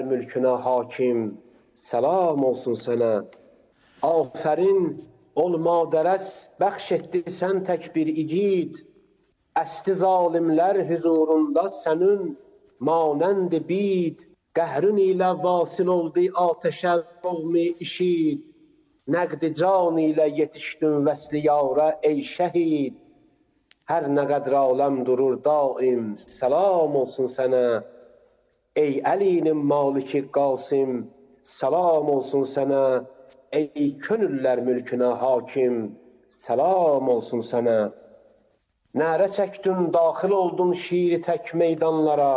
mülkünə hakim, salam olsun sənə. Afərin ol madərəst, bəxş etdi sən tək bir igid. Əsti zalimlər huzurunda sənin manənd bid. Qəhrün ilə vasil oldu ateşə qovmi işid. Nəqd can ilə yetişdin vəsli yara ey şəhid. Hər nə qədr aləm durur daim, salam olsun sənə. Ey Əlinin maliki Qasım, salam olsun sənə. Ey könüllər mülkünə hakim, salam olsun sənə. Nərə çəkdin, daxil oldun şiiri tək meydanlara.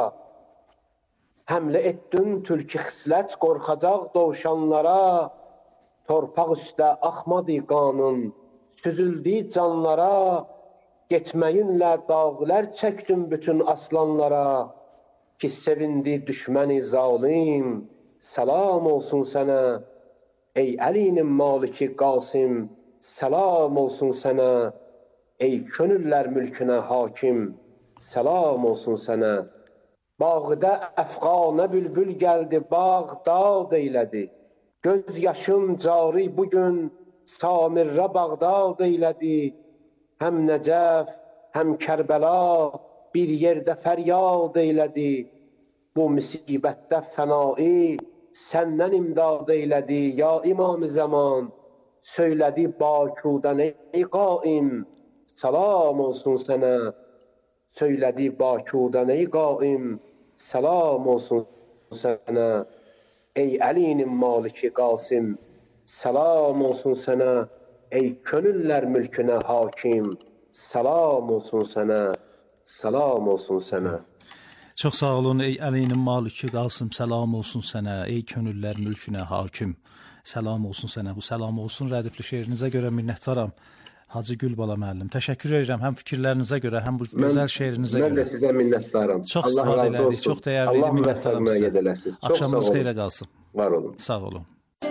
Həmlə etdin türki xislət qorxacaq dovşanlara. Torpaq üstə axmadı qanın, süzüldü canlara. Getməyinlə dağlar çəkdin bütün aslanlara. Ki sevindi düşməni zalim, salam olsun sənə. Ey Əlinin maliki Qasım, salam olsun sənə. Ey könüllər mülkünə hakim, salam olsun sənə. Bağda əfqanə bülbül gəldi, Bağdad eylədi. Göz yaşım cari bugün Samirə Bağdad eylədi. Həm Nəcəf, həm Kərbəla bir yerdə fəryad eylədi. Bu müsibətdə fənai səndən imdad eylədi. Ya İmam-ı Zaman, söylədi Bakudan ey qaim, salam olsun sənə. Söylədi Bakudan ey qaim, salam olsun sənə. Ey Əlinin maliki Qasım, salam olsun sənə. Ey könüllər mülkünə hakim, salam olsun sənə, salam olsun sənə. Çox sağ olun, ey Əlinin maliki Qasım, salam olsun sənə. Ey könüllər mülkünə hakim, salam olsun sənə. Bu salam olsun rədifli şeirinizə görə minnətdaram. Hacı Gülbala müəllim, təşəkkür edirəm həm fikirlərinizə görə, həm bu gözəl şeirinizə görə. Mən də sizə minnətdaram. Çox istifadə elədik, çox dəyərli, minnətdaram sizə. Axşamınız xeyrə qalsın. Var olun. Sağ olun.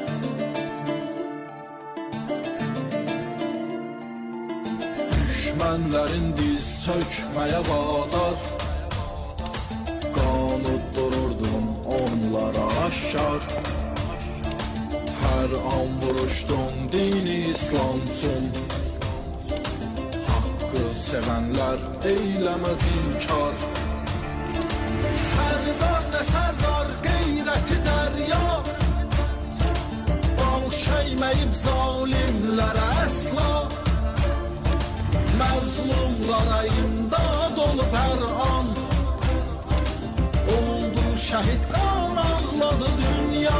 Düşmənlərin diz çökməyə vadar, qanut dururdum onlara aşkar. Hər an vuruşdum dini İslam üçün, haqqı sevənlər eyləməz inkar. Sərdar nə sərdar qeyrəti dərya, bağışlayməyib zalimlərə əsla. Məzlumlara imdad olub hər an, oldu şəhid qan ağladı dünya.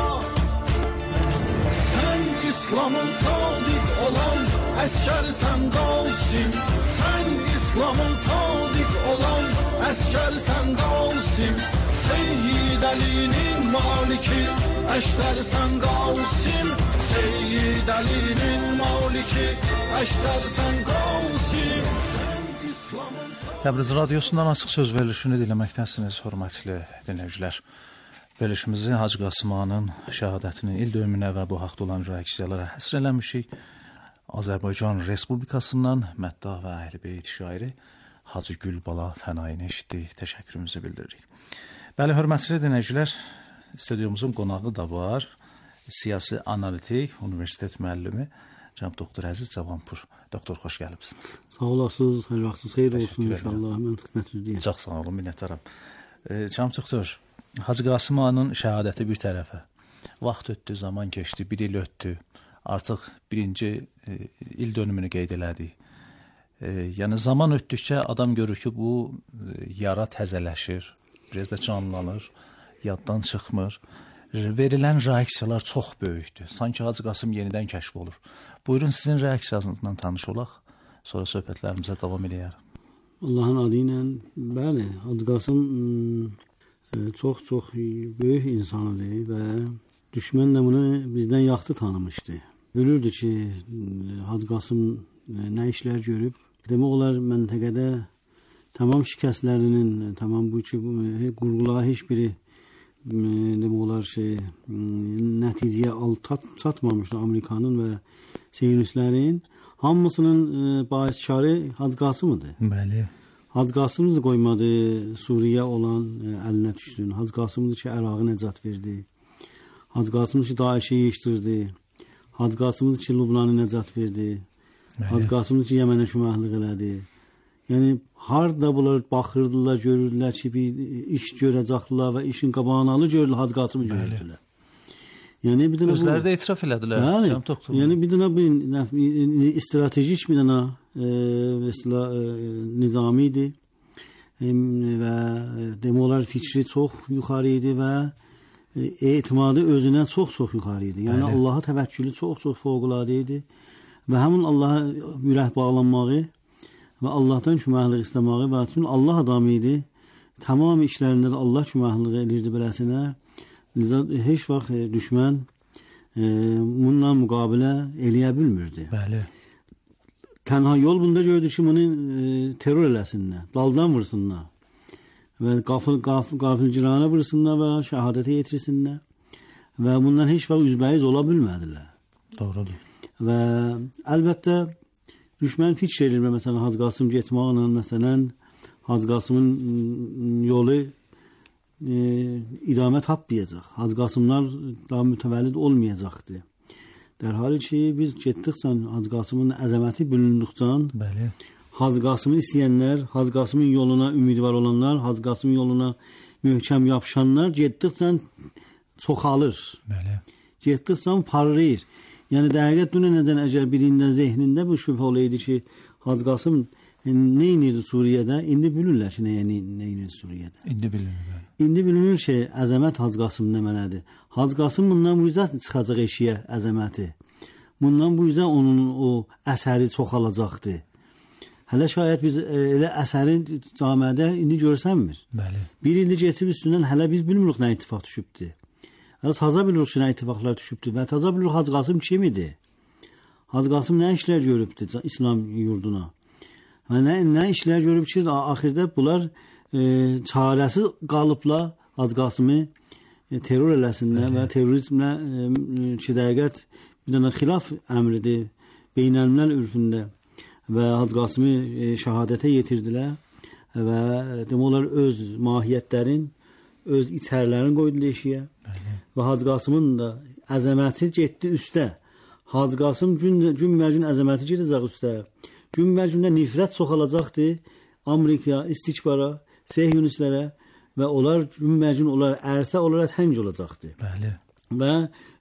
Sən İslamın sadiq olan əskərsən Qasim, sən İslamın sadiq olan əskərsən Qasim. Seyyid Əlinin maliki əşdərsən Qasim, Seyyid Əlinin maliki əşdərsən Qasim. Təbriz radiosundan açıq söz verilişini dinləməkdəsiniz, hörmətli dinləyicilər. Verilişimizi Hacı Qasım Ağanın şəhadətinin il dönümünə və bu haqda olan reaksiyalara həsr eləmişik. Azərbaycan Respublikasından Məddah və Əhl-i-Beyt şairi Hacı Gülbala Fənayini eşitdik, təşəkkürümüzü bildiririk. Bəli, hörmətli dinləyicilər, stüdyomuzun qonağı da var. Siyasi analitik, universitet müəllimi cənab doktor Əziz Cavanpur. Doktor, xoş gəlibsiniz. Sağ olasınız, hər vaxtınız xeyir olsun inşallah. Mən xidmətinizdəyəm. Çox sağ olun, minnətdaram. Cənab doktor, Hacı Qasım Ağanın şəhadəti bir tərəfə. Vaxt ötdü, zaman keçdi, bir il ötdü. Artıq birinci il dönümünü qeyd elədik. Yəni zaman ötdükcə adam görür ki, bu yara təzələşir, biraz da canlanır, yaddan çıxmır. Verilən reaksiyalar çox böyükdür. Sanki Hacı Qasım yenidən kəşf olur. Buyurun, sizin reaksiyanızla tanış olaq, sonra söhbətlərimizə davam edəyək. Allahın adı ilə, bəli, Hacı Qasım çox böyük insanıdır və düşmən də bunu bizdən yaxşı tanımışdı. Görürdü ki, Hacı Qasım nə işlər görüb. Demək olar, məntəqədə tamam şikəstlərinin, tamam bu ki, qurğulağa heç biri demək olar nəticəyə çatmamışdı Amerikanın və siyonistlərin. Hamısının bahiskarı Hacı Qasım idi. Bəli. Hacı Qasımız qoymadı Suriyə olan əlinə düşsün. Hacı Qasımız ki, Ərağı nəcat verdi. Hacı Qasımız ki, Daişi yığışdırdı. Hacı Qasımız ki, Lubnanı nəcat verdi. Hacı Qasımız ki, Yəmənə köməklik elədi. Yəni, harda bunlar baxırdılar, görürdülər ki, bir iş görəcəklər və işin qabağını alır, görürlər, Hacı Qasımı görürdülər. Yəni, bir dənə özləri də etiraf elədilər. Yəni, bir dənə stratejik bir dənə nizami idi və demək olar fikri çox yuxarı idi və etimadı özündən çox yuxarı idi. Yəni, Allaha təvəkkülü çox fövqəladə idi və həmin Allaha ürək bağlanmağı və Allahdan köməklik istəməyi və üçün Allah adamı idi. Tamam işlərində də Allah köməkliyi edirdi beləsinə. Heç vaxt düşmən bununla müqabilə eləyə bilmirdi. Bəli. Tənha yol bunda gördü ki, bunu terror eləsinlər, daldan vursunlar və qafilcirana vursunlar və şəhadətə yetirsinlər və bundan heç vaxt üzbəyiz ola bilmədilər. Doğrudur. Və əlbəttə düşmən fikir edir, məsələn, Hacı Qasım getməklə, məsələn, Hacı Qasımın yolu idamə tapmayacaq. Hacı Qasımlar daha mütəvəllid olmayacaqdır. Dərhal ki, biz getdikcə Hacı Qasımın əzəməti bölündükcə, Hacı Qasımı istəyənlər, Hacı Qasımın yoluna ümidvar olanlar, Hacı Qasımın yoluna möhkəm yapışanlar getdikcə çoxalır. Getdikcə parlayır. Yəni, dəqiqət dünənədən əgər birində zehnində bu şübhə olaydı ki, Hacı Qasım nə inirdi Suriyədə? İndi bilirlər ki, nə inirdi Suriyədə. İndi bilinir ki, əzəmət Hacı Qasım nəməlidir. Hacı Qasım bundan bu yüzden çıxacaq eşiyə əzəməti. Bundan bu yüzden onun o əsəri çoxalacaqdır. Hələ şayət biz elə əsərin camiədə indi görsənmir. Bir ildə geçib üstündən hələ biz bilmirik nə ittifaq düşübdür. Hələ taza bilirik ki, nə ittifaqlar düşübdür və taza bilirik Hacı Qasım kimidir. Hacı Qasım nə işlər görübdür İslam yurduna. Və nə işlər görüb ki, axirdə bunlar çarəsiz qalıbla Hacı Qasımı terror eləsinlər və terrorizmlə ki, dəqiqət bir dənə xilaf əmridir beynəlmiləl ürfündə və Hacı Qasımı şəhadətə yetirdilər və demək olar öz mahiyyətlərin, öz içərlərini qoydular eşiyə və Hacı Qasımın da əzəməti getdi üstə. Hacı Qasım gün-mərgün əzəməti gedəcək üstə. Gün-mərgündə nifrət çoxalacaqdır Amerikaya, istikbara, sehyonistlərə və onlar gün-mərgün ərsə olaraq həng olacaqdır. Və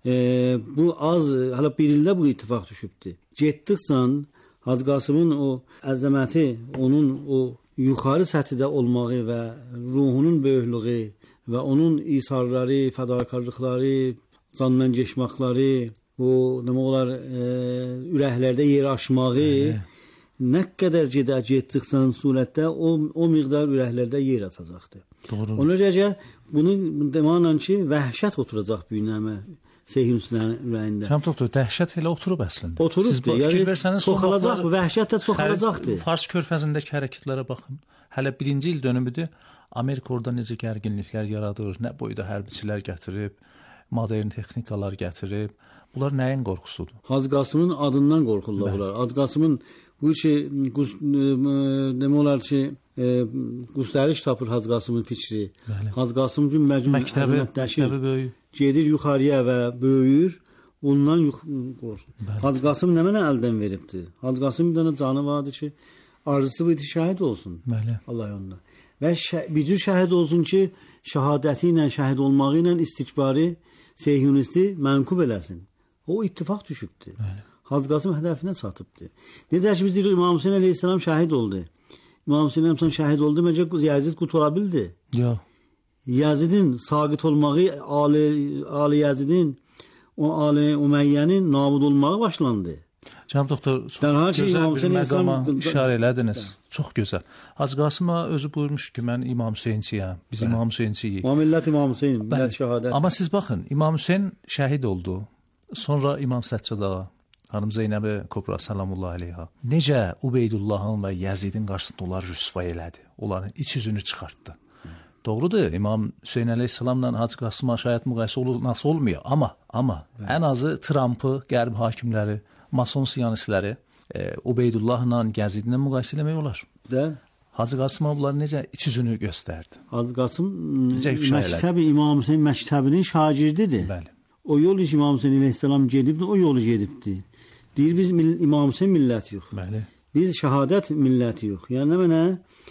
bu az, hələ bir ildə bu ittifaq düşübdür. Getdikcə Hacı Qasımın o əzəməti, onun o yuxarı səthdə olmağı və ruhunun böyüklüyü və onun isarları, fədakarlıqları, candan geçməkləri, o demək olar ürəklərdə yer açmağı nə qədər getdikcə surətdə o miqdar ürəklərdə yer açacaqdır. Ona görə bunu deməklə ki, vəhşət oturacaq büyünəmə sehyonistlərin ürəyində. Cənab doktor, dəhşət elə oturub əslində. Oturubdur. Yəni, çoxalacaq, vəhşət də çoxalacaqdır. Fars körfəzindəki hərəkətlərə baxın. Hələ birinci il dönümüdür. Amerika orada necə gərginliklər yaradır, nə boyda hərbiçilər gətirib, modern texnikalar gətirib. Bunlar nəyin qorxusudur? Hacı Qasımın adından qorxurlar bunlar. Hacı Qasımın bu işi demək olar ki, qüstəriş tapır Hacı Qasımın fikri. Hacı Qasım gün-mərgün əzəmətləşir, gedir yuxarıya və böyüyür, ondan qorxur. Hacı Qasım nə mənə əldən veribdir? Hacı Qasım bir dənə canı vardır ki, arzusu bu iti şəhid olsun. Allah yolunda. Və bir cür şəhid olsun ki, şəhadəti ilə, şəhid olmağı ilə istikbari, sehyonisti mənkub eləsin. O ittifaq düşübdür. Hacı Qasım hədəfinə çatıbdır. Necə ki, biz deyirik, İmam Hüseyin əleyhissalam şəhid oldu. İmam Hüseyin əleyhissalam şəhid oldu, məcə Yazid qutula bildi. Yox. Yazidin saqit olmağı, Ali Yazidin, o Ali Uməyyənin nabud olmağı başlandı. Cənab doktor, çox gözəl bir məqama işarə elədiniz. Çox gözəl. Hacı Qasıma özü buyurmuş ki, mən İmam Hüseyinçiyəm. Biz İmam Hüseyinçiyik. Millət İmam Hüseyin, millət şəhadət. Amma siz baxın, İmam Hüseyin şəhid oldu. Sonra İmam Səccad ağa, xanım Zeynəbi Kubra salamullahi aleyha, necə Ubeydullahın və Yazidin qarşısında onları rüsva elədi. Onların iç yüzünü çıxartdı. Doğrudur, İmam Hüseyin əleyhissalamla Hacı Qasıma şayət müqayisə nasıl olmuyor. Amma ən azı Trumpı, qərb hakimləri, mason siyonistləri Ubeydullahla, Yazidlə müqayisə eləmək olar. Hacı Qasım bunlar necə iç üzünü göstərdi? Hacı Qasım Necə ifşa elədi? məktəbi İmam Hüseyn məktəbinin şagirdidir. Bəli. O yol iş İmam Hüseyn əleyhissalam gedibdi, o yolu gedibdi. Deyir biz İmam Hüseyn milləti yox. Bəli. Biz şəhadət milləti yox. Yəni mənə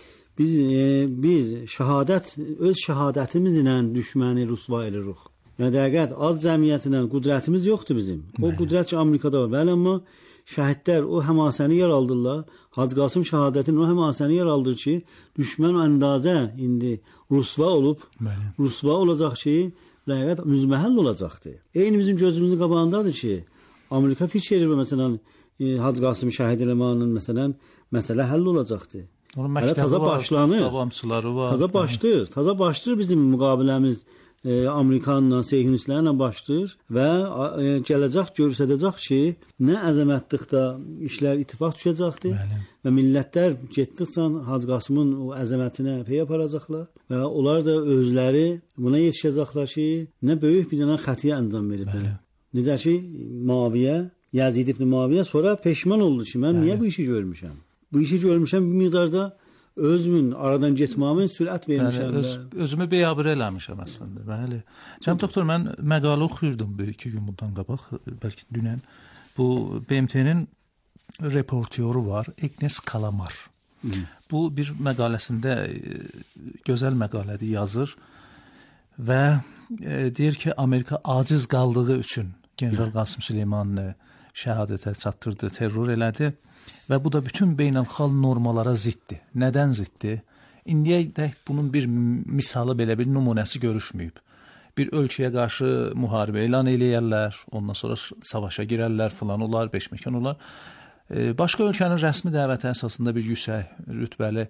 biz şəhadət öz şəhadətimizlə düşməni rüsva edirik. Yəni dəqiqət az cəmiyyətinə qüdrətimiz yoxdur bizim. O qüdrət ki Amerikada var. Bəli, amma şəhidlər o həmasəni yer aldılar. Hacı Qasım şəhadətinin o həmasəni yer aldır ki, düşmən əndazə indi rüsva olub. Bəli. Rüsva olacaq ki, dəqiqət müzməhəll olacaqdır. Eyni bizim gözümüzün qabağındadır ki, Amerika fikir verir məsələn Hacı Qasım şəhid eləmanın məsələn məsələ həll olacaqdır. Onun Hələ məktəbi taza var, başlanır. davamçıları var. Taza başlayır bizim müqabiləmiz Amerikanla, Seyhunistlərlə başlayır və gələcək göstərəcək ki, nə əzəmətlikdə işlər ittifaq düşəcəkdir və millətlər getdikcə Hacı Qasımın o əzəmətinə pey aparacaqlar və onlar da özləri buna yetişəcəklər ki, nə böyük bir dənə xətiyə əncam veriblər. Necə ki, Muaviyə, Yazid ibn Muaviyə sonra peşman oldu ki, mən niyə bu işi görmüşəm? Bu işi görmüşəm bir miqdarda özümün aradan getməmin sürət vermişəm. Özümü beyabır eləmişəm əslində. Bəli. Cənab doktor, mən məqalə oxuyurdum 1-2 gün bundan qabaq, bəlkə dünən. Bu BMT-nin reportyoru var, Agnes Kalamar. Bu bir məqaləsində gözəl məqalədir, yazır və deyir ki, Amerika aciz qaldığı üçün General Qasım Süleymanını şəhadətə çatdırdı, terror elədi və bu da bütün beynəlxalq normalara ziddir. Nədən ziddir? İndiyədək bunun bir misalı, belə bir nümunəsi görüşməyib. Bir ölkəyə qarşı müharibə elan eləyərlər, ondan sonra savaşa girərlər, filan olar, beşməkan olar. Başqa ölkənin rəsmi dəvəti əsasında bir yüksək rütbəli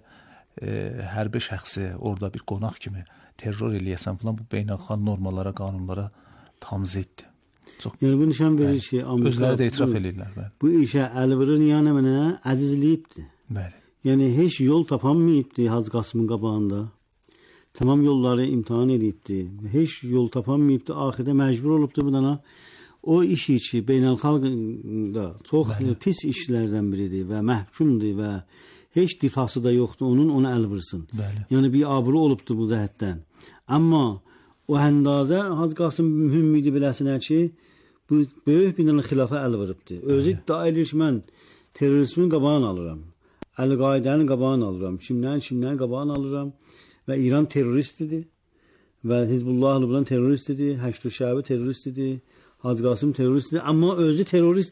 hərbi şəxsi orada bir qonaq kimi terror eləyəsən filan, bu beynəlxalq normalara, qanunlara tam ziddir. Yəni bu nişan verir ki, Amerika özləri də etiraf edirlər. Bu işə əl vurur, yəni mənə əzizləyibdi. Bəli. Yəni heç yol tapanmayıbdı Hacı Qasımın qabağında. Tamam yolları imtahan edibdi. Heç yol tapanmayıbdı. Axirdə məcbur olubdu bu dana. O iş ki, beynəlxalqda çox pis işlərdən biridir və məhkumdur və heç difası da yoxdur. Onu əl vursun. Bəli. Yəni bir abru olubdu bu cəhətdən. Amma o əndazə Hacı Qasım mühüm idi biləsinə ki, bu böyük bir dənə xilafa əl vurubdu. Özü iddia edir ki, mən terrorizmin qabağını alıram. Əl-Qaidənin qabağını alıram. Kimlərin qabağını alıram və İran terroristidir və Hizbullah Lübnan terroristidir, Həşd-ü-Şəbi terroristidir, Hacı Qasım terroristidir, amma özü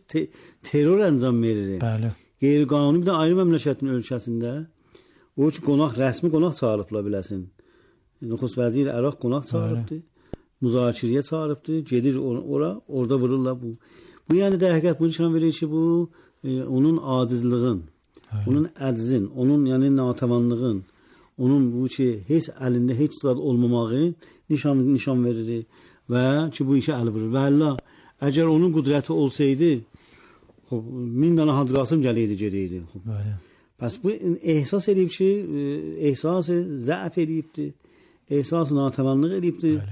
terror əncam verir. Bəli. Qeyri-qanuni bir də ayrı məmləkətin ölkəsində o ki, rəsmi qonaq çağırıblar biləsin. Nüxus vəzir Əraq qonaq çağırıbdı. Müzakirəyə çağırıbdı. Gedir orada vururlar bu. Bu yəni də həqiqət bu nişan verir ki, bu onun acizliğin, onun əczin, onun yəni natavanlığın, onun bu ki, heç əlində heç zad olmamağı nişan verir və ki, bu işə əl vurur. Və Allah, əgər onun qüdrəti olsaydı, 1000 dənə Hacı Qasım gələydi, gedəydi. Bəli. Pəs bu ehsas edib ki, ehsası zəif edibdir, ehsası natavanlıq edibdir.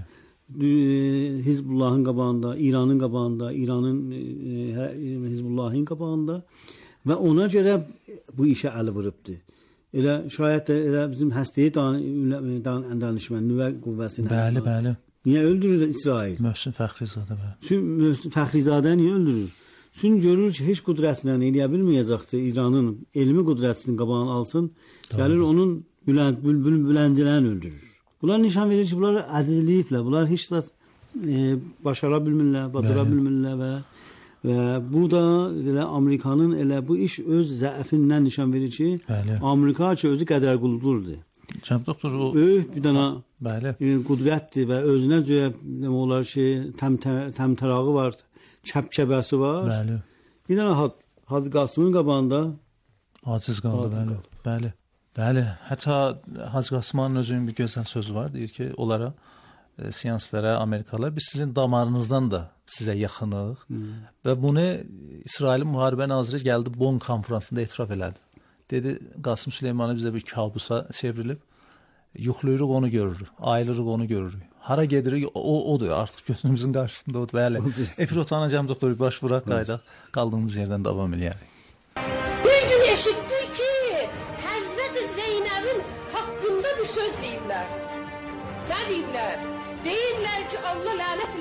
Hizbullahın qabağında, İranın qabağında, İranın Hizbullahın qabağında və ona görə bu işə əl vurubdur. Elə şayət də elə bizim həstəyi danışmən nüvə qüvvəsinə. Bəli, bəli. Niyə öldürür İsrail? Möhsin Fəxrizadə bəli. Möhsin Fəxrizadə niyə öldürür? Çünki görür ki, heç qüdrətlə eləyə bilməyəcəkdir. İranın elmi qüdrətinin qabağını alsın, gəlir onun büləndilərini öldürür. Bunlar nişan verir ki, bunlar əzizləyiblər. Bunlar heç də başara bilmirlər, batıra bilmirlər və bu da elə Amerikanın elə bu iş öz zəifindən nişan verir ki, Amerika ki, özü qədər qulluqdur. Cənab doktor, o böyük bir dənə qüdrətdir və özünə görə demək olar ki, təmtərağı var, kəbkəbəsi var. Bəli. Bir dənə Hacı Qasımın qabağında aciz qaldı. Bəli. Bəli, hətta Hacı Qasımanın özünün bir gözəl sözü var, deyir ki, onlara, seanslara, Amerikalılar, biz sizin damarınızdan da sizə yaxınıq və bunu İsrailin müharibə naziri gəldi Bonn konferansında etiraf elədi. Dedi, Qasım Süleymanı bizə bir kabusa çevrilib, yuxlayırıq onu görürük, ayılırıq onu görürük. Hara gedirik, odur, artıq gözümüzün qarşısında odur. Bəli, efir otanacağım doktor, bir baş vuraq qaydaq, qaldığımız yerdən davam eləyərik. Bir gün eşitdik ki, Həzrət Zeynəbi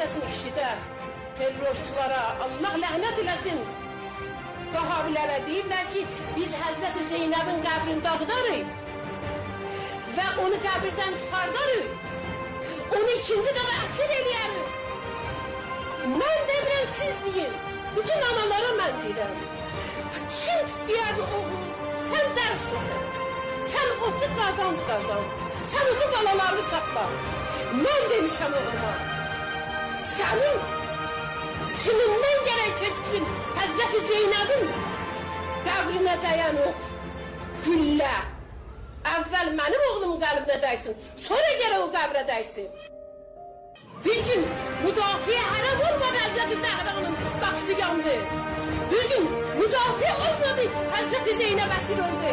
eləsin işidə. Terrorçulara Allah lənət eləsin. Vahabilərə deyirlər ki, biz Həzrəti Zeynəbin qəbrini dağıdarıq və onu qəbirdən çıxardarıq. Onu ikinci dəfə əsir eləyərik. Mən demirəm, siz deyin. Bütün analara mən deyirəm. Kim deyərdi oğul, sən dərs oxu. Sən otu qazanc qazan. Sən otu balalarını saxla. Mən demişəm oğluma. Sənin sinindən gərək keçsin Həzrəti Zeynəbin qəbrinə dəyən ox, güllə. Əvvəl mənim oğlumun qəlbinə dəysin, sonra gərək o qəbrə dəysin. Bir gün müdafiə hərəm olmadı Həzrəti Zəhranın qapısı yandı. Bir gün müdafiə olmadı Həzrəti Zeynəb əsir oldu.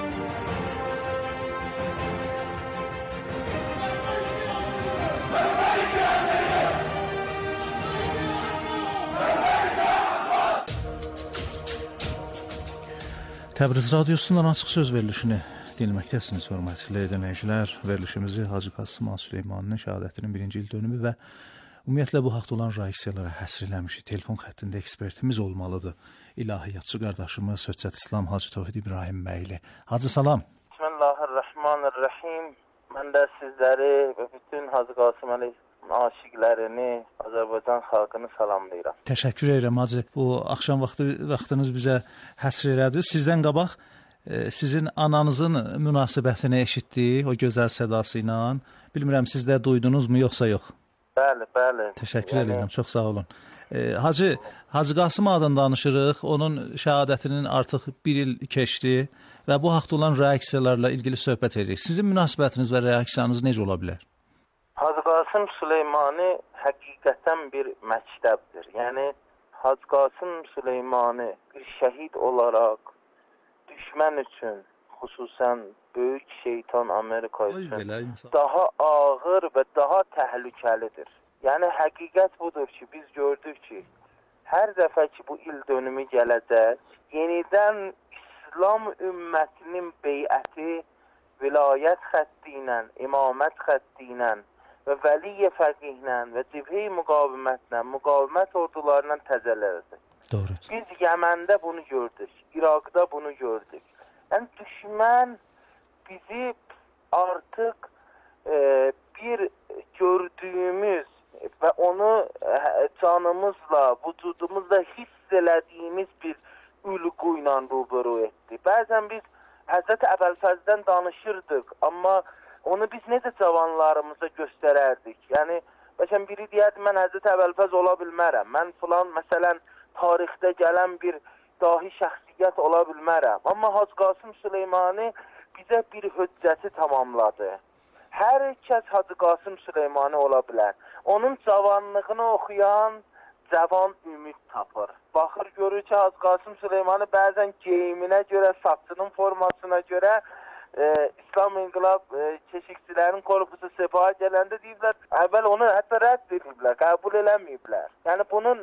Təbriz Radiosundan açıq söz verilişini dinləməkdəsiniz, hörmətli dinləyicilər. Verilişimizi Hacı Qasım Ağa Süleymaninin şəhadətinin 1-ci il dönümü və ümumiyyətlə bu haqda olan reaksiyalara həsr eləmişik. Telefon xəttində ekspertimiz olmalıdır. İlahiyyatçı qardaşımız Höccət İslam Hacı Tohid İbrahim bəyli. Hacı salam. Bismillahirrahmanirrahim. Mən də sizləri və bütün Hacı Qasım Əli aşiqlərini, Azərbaycan xalqını salamlayıram. Təşəkkür edirəm Hacı. Bu axşam vaxtınız bizə həsr elədi. Sizdən qabaq sizin ananızın münasibətini eşitdik o gözəl sədası ilə. Bilmirəm siz də duydunuzmu yoxsa yox? Bəli, bəli. Təşəkkür edirəm. Çox sağ olun. Hacı Qasım Ağadan danışırıq. Onun şəhadətinin artıq 1 il keçdi və bu haqda olan reaksiyalarla ilgili söhbət edirik. Sizin münasibətiniz və reaksiyanız necə ola bilər? Hacı Qasım Süleymani həqiqətən bir məktəbdir. Yəni Hacı Qasım Süleymani bir şəhid olaraq düşmən üçün, xüsusən böyük şeytan Amerika üçün daha ağır və daha təhlükəlidir. Yəni həqiqət budur ki, biz gördük ki, hər dəfə ki bu il dönümü gələcək, yenidən İslam ümmətinin beyəti vilayət xətti ilə, imamət xətti ilə və vəliyə fəqihlə və cibhə-i müqavimətlə, müqavimət ordularından təzələnəcək. Doğrudur. Biz Yəməndə bunu gördük, İraqda bunu gördük. Yəni düşmən bizi artıq bir gördüyümüz və onu canımızla, vücudumuzla hiss elədiyimiz bir ülqü ilə rubəru etdi. Bəzən biz Həzrəti Əbəlfəzdən danışırdıq, amma onu biz necə cavanlarımıza göstərərdik? Yəni, məsələn, biri deyərdi, mən Həzrəti Əbəlfəz ola bilmərəm. Mən filan, məsələn, tarixdə gələn bir dahi şəxsiyyət ola bilmərəm. Amma Hacı Qasım Süleymani bizə bir höccəti tamamladı. Hər kəs Hacı Qasım Süleymani ola bilər. Onun cavanlığını oxuyan cavan ümid tapır. Baxır, görür ki, Hacı Qasım Süleymani bəzən geyiminə görə, saçının formasına görə İslam İnqilab keşikçilərin korpusu Sepaha gələndə deyiblər, əvvəl onu hətta rədd ediblər, qəbul eləməyiblər. Yəni bunun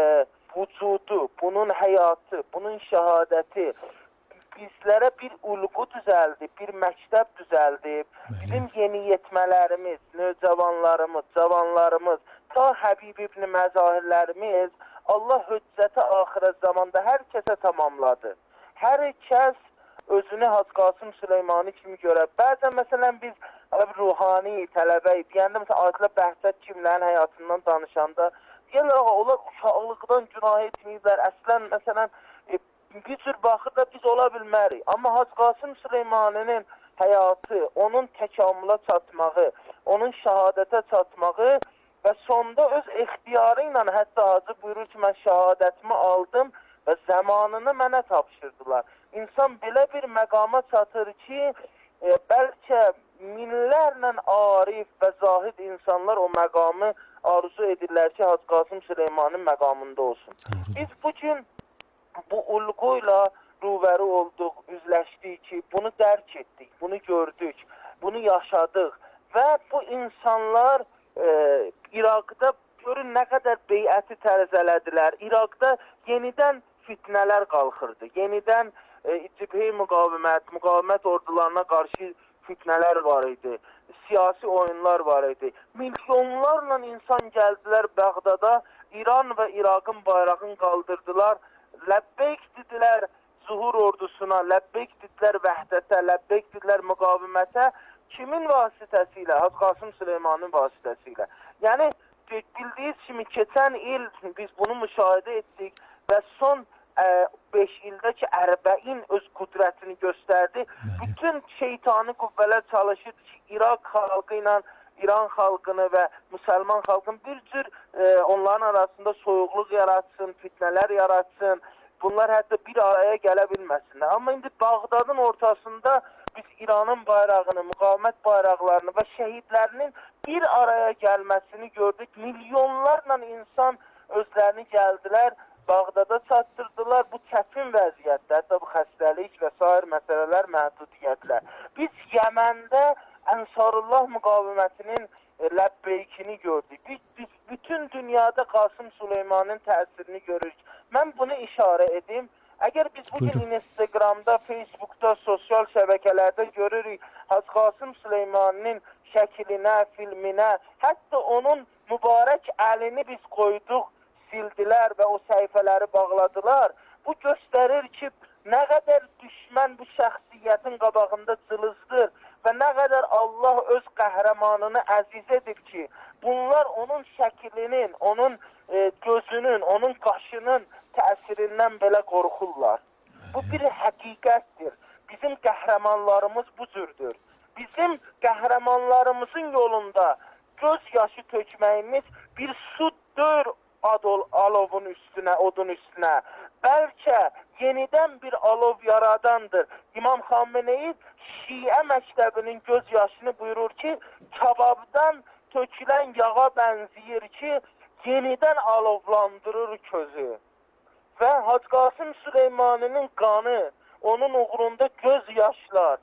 vücudu, bunun həyatı, bunun şəhadəti bizlərə bir ulğu düzəldib, bir məktəb düzəldib. Bizim yeniyetmələrimiz, növcavanlarımız, cavanlarımız, ta Həbib ibn Məzahirlərimiz Allah höccəti axirət zamanda hər kəsə tamamladı. Hər kəs özünü Hacı Qasım Süleymani kimi görə. Bəzən məsələn biz ruhani tələbə deyəndə məsələn Adil Bəhçət kimlərin həyatından danışanda deyirlər, onlar uşaqlıqdan günah etməyiblər. Əslən məsələn bir cür baxır da biz ola bilmərik. Amma Hacı Qasım Süleymaninin həyatı, onun təkamülə çatmağı, onun şəhadətə çatmağı və sonda öz ixtiyarı ilə hətta Hacı buyurur ki, mən şəhadətimi aldım və zamanını mənə tapşırdılar. İnsan belə bir məqama çatır ki, bəlkə minlərlə arif və zahid insanlar o məqamı arzu edirlər ki, Hacı Qasım Süleymanın məqamında olsun. Biz bugün bu ulğuyla rübəru olduq, üzləşdik ki, bunu dərk etdik, bunu gördük, bunu yaşadıq və bu insanlar İraqda görün nə qədər beyəti tərzələdilər. İraqda yenidən fitnələr qalxırdı, yenidən cibhə-i müqavimət ordularına qarşı fitnələr var idi. siyasi oyunlar var idi. Milyonlarla insan gəldilər Bağdada, İran və İraqın bayrağını qaldırdılar. Ləbbeyk dedilər zuhur ordusuna, ləbbeyk dedilər vəhdətə, ləbbeyk dedilər müqavimətə. Kimin vasitəsilə? Hacı Qasım Süleymanın vasitəsilə. Yəni, bildiyiniz kimi keçən il biz bunu müşahidə etdik və son 5 ildə ki, Ərbəin öz qüdrətini göstərdi. Bütün şeytani qüvvələr çalışırdı ki, İraq xalqı ilə İran xalqını və müsəlman xalqını bir cür onların arasında soyuqluq yaratsın, fitnələr yaratsın. Bunlar hətta bir araya gələ bilməsinlər. Amma indi Bağdadın ortasında biz İranın bayrağını, müqavimət bayraqlarını və şəhidlərinin bir araya gəlməsini gördük. Milyonlarla insan özlərini gəldilər, Bağdada çatdırdılar. Bu çətin vəziyyətdə, hətta bu xəstəlik və sair məsələlər, məhdudiyyətlər. Biz Yəməndə Ənsarullah müqavimətinin ləbbeykini gördük. Biz bütün dünyada Qasım Süleymanın təsirini görürük. Mən bunu işarə edim. Əgər biz bugün Instagramda, Facebookda, sosial şəbəkələrdə görürük Hacı Qasım Süleymanın şəklinə, filminə, hətta onun mübarək əlini biz qoyduq, sildilər və o səhifələri bağladılar. Bu göstərir ki, nə qədər düşmən bu şəxsiyyətin qabağında cılızdır və nə qədər Allah öz qəhrəmanını əziz edib ki, bunlar onun şəklinin, onun gözünün, onun qaşının təsirindən belə qorxurlar. Bu bir həqiqətdir. Bizim qəhrəmanlarımız bu cürdür. Bizim qəhrəmanlarımızın yolunda göz yaşı tökməyimiz bir suddur alovun üstünə, odun üstünə. Bəlkə yenidən bir alov yaradandır. İmam Xameneyi Şiə məktəbinin göz yaşını buyurur ki, kababdan tökülən yağa bənziyir ki, yenidən alovlandırır közü. Və Hacı Qasım Süleymanının qanı, onun uğrunda göz yaşlar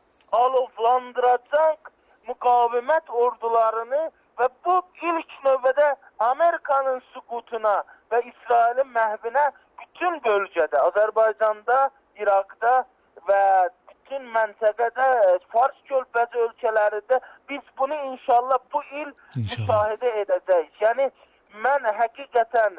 alovlandıracaq müqavimət ordularını və bu ilk növbədə Amerikanın süqutuna və İsrailin məhvinə bütün bölgədə, Azərbaycanda, İraqda və bütün məntəqədə, Fars körfəzi ölkələrində biz bunu inşallah bu il müşahidə edəcəyik. Yəni, mən həqiqətən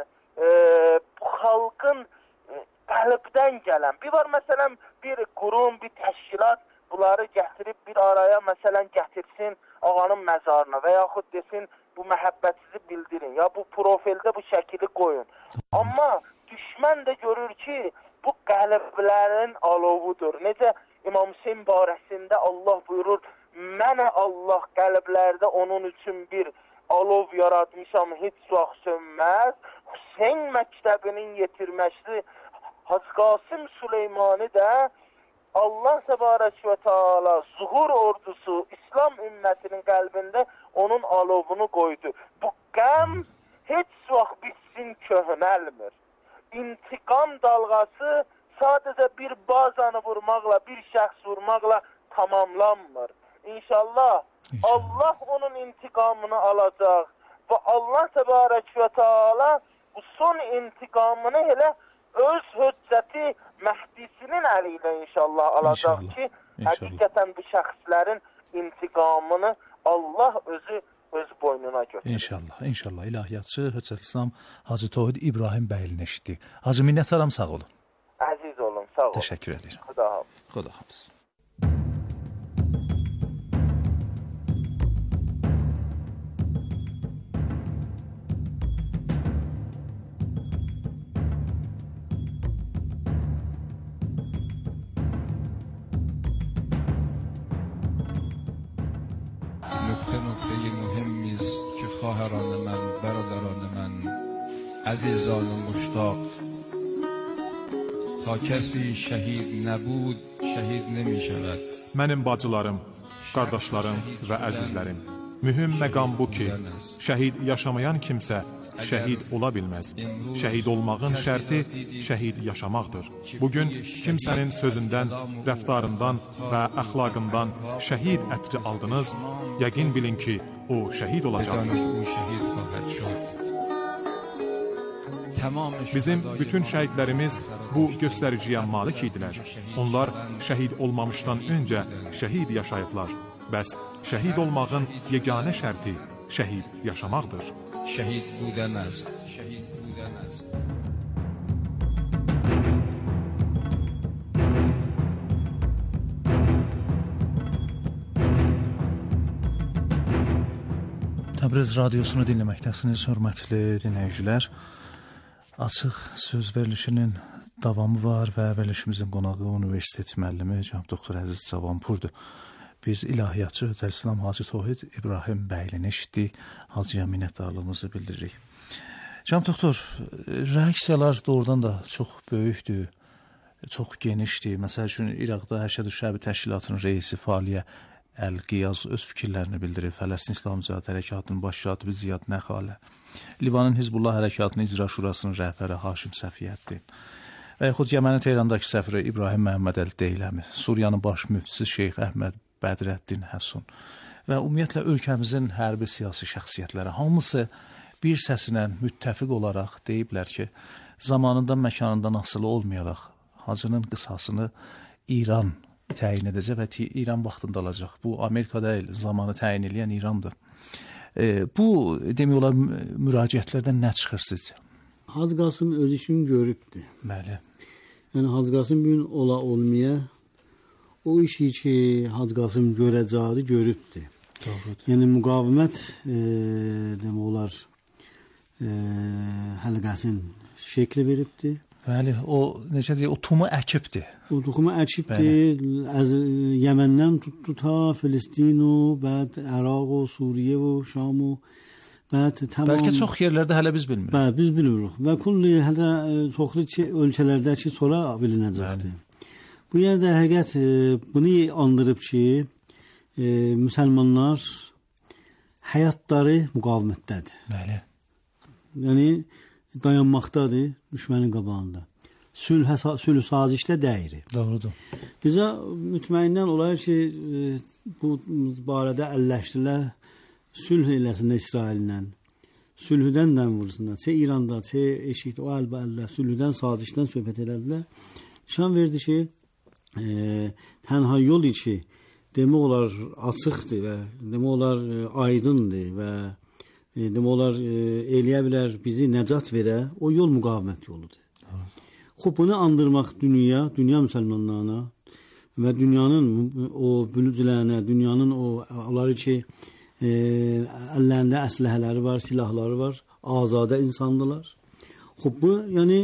bu xalqın qəlbdən gələn, bir var məsələn bir qurum, bir təşkilat bunları gətirib bir araya məsələn gətirsin ağanın məzarına və yaxud desin bu məhəbbətsizi bildirin, ya bu profildə bu şəkili qoyun. Amma düşmən də görür ki, bu qəlblərin alovudur. Necə İmam Hüseyin barəsində Allah buyurur, mənə Allah qəlblərdə onun üçün bir alov yaratmışam, heç vaxt sönməz. Hüseyin məktəbinin yetirməsi Hacı Qasım Süleymanı da Allah Təbarək və Teala zuhur ordusu İslam ümmətinin qəlbində onun alovunu qoydu. Bu qəm heç vaxt bitsin köhnəlmir. İntiqam dalğası sadəcə bir bazanı vurmaqla, bir şəxs vurmaqla tamamlanmır. İnşallah Allah onun intiqamını alacaq və Allah Təbarək və Teala bu son intiqamını elə öz höccəti Məhdisinin əli ilə inşallah alacaq ki, həqiqətən bu şəxslərin intiqamını Allah özü öz boynuna götürür. İnşallah, inşallah. İlahiyyatçı Höccətülislam Hacı Tohid İbrahim bəylini eşitdi. Hacı minnətdaram, sağ olun. Əziz olun, sağ olun. Təşəkkür edirəm. Xuda hafız. نکته مهمی است که خواهران من، برادران من، عزیزان مشتاق، تا کسی şehit نبود şehit نمی شود. Mənim bacılarım, qardaşlarım və əzizlərim, mühüm məqam bu ki, şəhid yaşamayan kimsə şəhid ola bilməz. Şəhid olmağın şərti şəhid yaşamaqdır. Bugün kimsənin sözündən, rəftarından və əxlaqından şəhid ətri aldınız, yəqin bilin ki, o şəhid olacaqdır. Bizim bütün şəhidlərimiz bu göstəriciyə malik idilər. Onlar şəhid olmamışdan öncə şəhid yaşayıblar. Bəs şəhid olmağın yeganə şərti şəhid yaşamaqdır. شهید بودن است. شهید بودن است. Təbriz radiosunu dinləməkdəsiniz, hörmətli dinləyicilər. Açıq söz verilişinin davamı var və verilişimizin qonağı universitet müəllimi cənab doktor Əziz Cavanpurdur. Biz ilahiyyatçı Hüdəl-İslam Hacı Tohid İbrahim bəylini eşitdik, Hacıya minnətdarlığımızı bildiririk. Cənab doktor, reaksiyalar doğrudan da çox böyükdür, çox genişdir. Məsəl üçün, İraqda Həşəd-ü Şəbi Təşkilatının reisi Faliyə Əl-Qiyaz öz fikirlərini bildirib. Fələstin İslam Cəhət Hərəkatının baş katibi Ziyad Nəxalə, Livanın Hizbullah Hərəkatının İcra Şurasının rəhbəri Haşim Səfiyyəddin və yaxud Yəmənin Tehrandakı səfiri İbrahim Məhəmməd Əl-Deyləmi, Suriyanın baş müftisi Şeyx Əhməd Bədrəddin Həsun və ümumiyyətlə ölkəmizin hərbi siyasi şəxsiyyətləri hamısı bir səsinə müttəfiq olaraq deyiblər ki, zamanından, məkanından asılı olmayaraq Hacının qisasını İran təyin edəcək və İran vaxtında alacaq. Bu, Amerika deyil, zamanı təyin edən İrandır. Bu, demək olar, müraciətlərdən nə çıxır sizcə? Hacı Qasım öz işini görübdür. Bəli. Yəni, Hacı Qasım gün olmaya, o işi ki, Hacı Qasım görəcəyi görübdür. Doğrudur. Yəni, müqavimət, demək olar, həlqəsin şəkli veribdir. Bəli, o necə deyək, o tumu əkibdir. O tuxumu əkibdir, az Yəməndən tutdu ta Filistin o, bəd Əraq o, Suriyə o, Şam o, bəd tamam. Bəlkə çox yerlərdə hələ biz bilmirik. Bəli, biz bilirik və kulli hələ çoxlu ölkələrdəki sonra bilinəcəkdir. Bu yerdə həqiqət bunu andırıb ki, müsəlmanlar həyatları müqavimətdədir. Bəli. Yəni dayanmaqdadır düşmənin qabağında. Sülh sazişdə deyir. Doğrudur. Bizə mütməyindən olar ki, bu barədə əlləşdilər, sülh eləsinlər İsraillə. Sülhüdən də vursunlar. Çə İranda, çə eşit, o əlbəllə sülhüdən, sazişdən söhbət elədilər. Nişan verdi ki, tənha yol içi demək olar açıqdır və demək olar aydındır və demək olar eləyə bilər bizi nəcat verə, o yol müqavimət yoludur. Xub, bunu andırmaq dünya müsəlmanlarına və dünyanın o bülücülərinə, dünyanın onları ki, əllərində əsləhələri var, silahları var, azadə insandılar. Xub, bu, yəni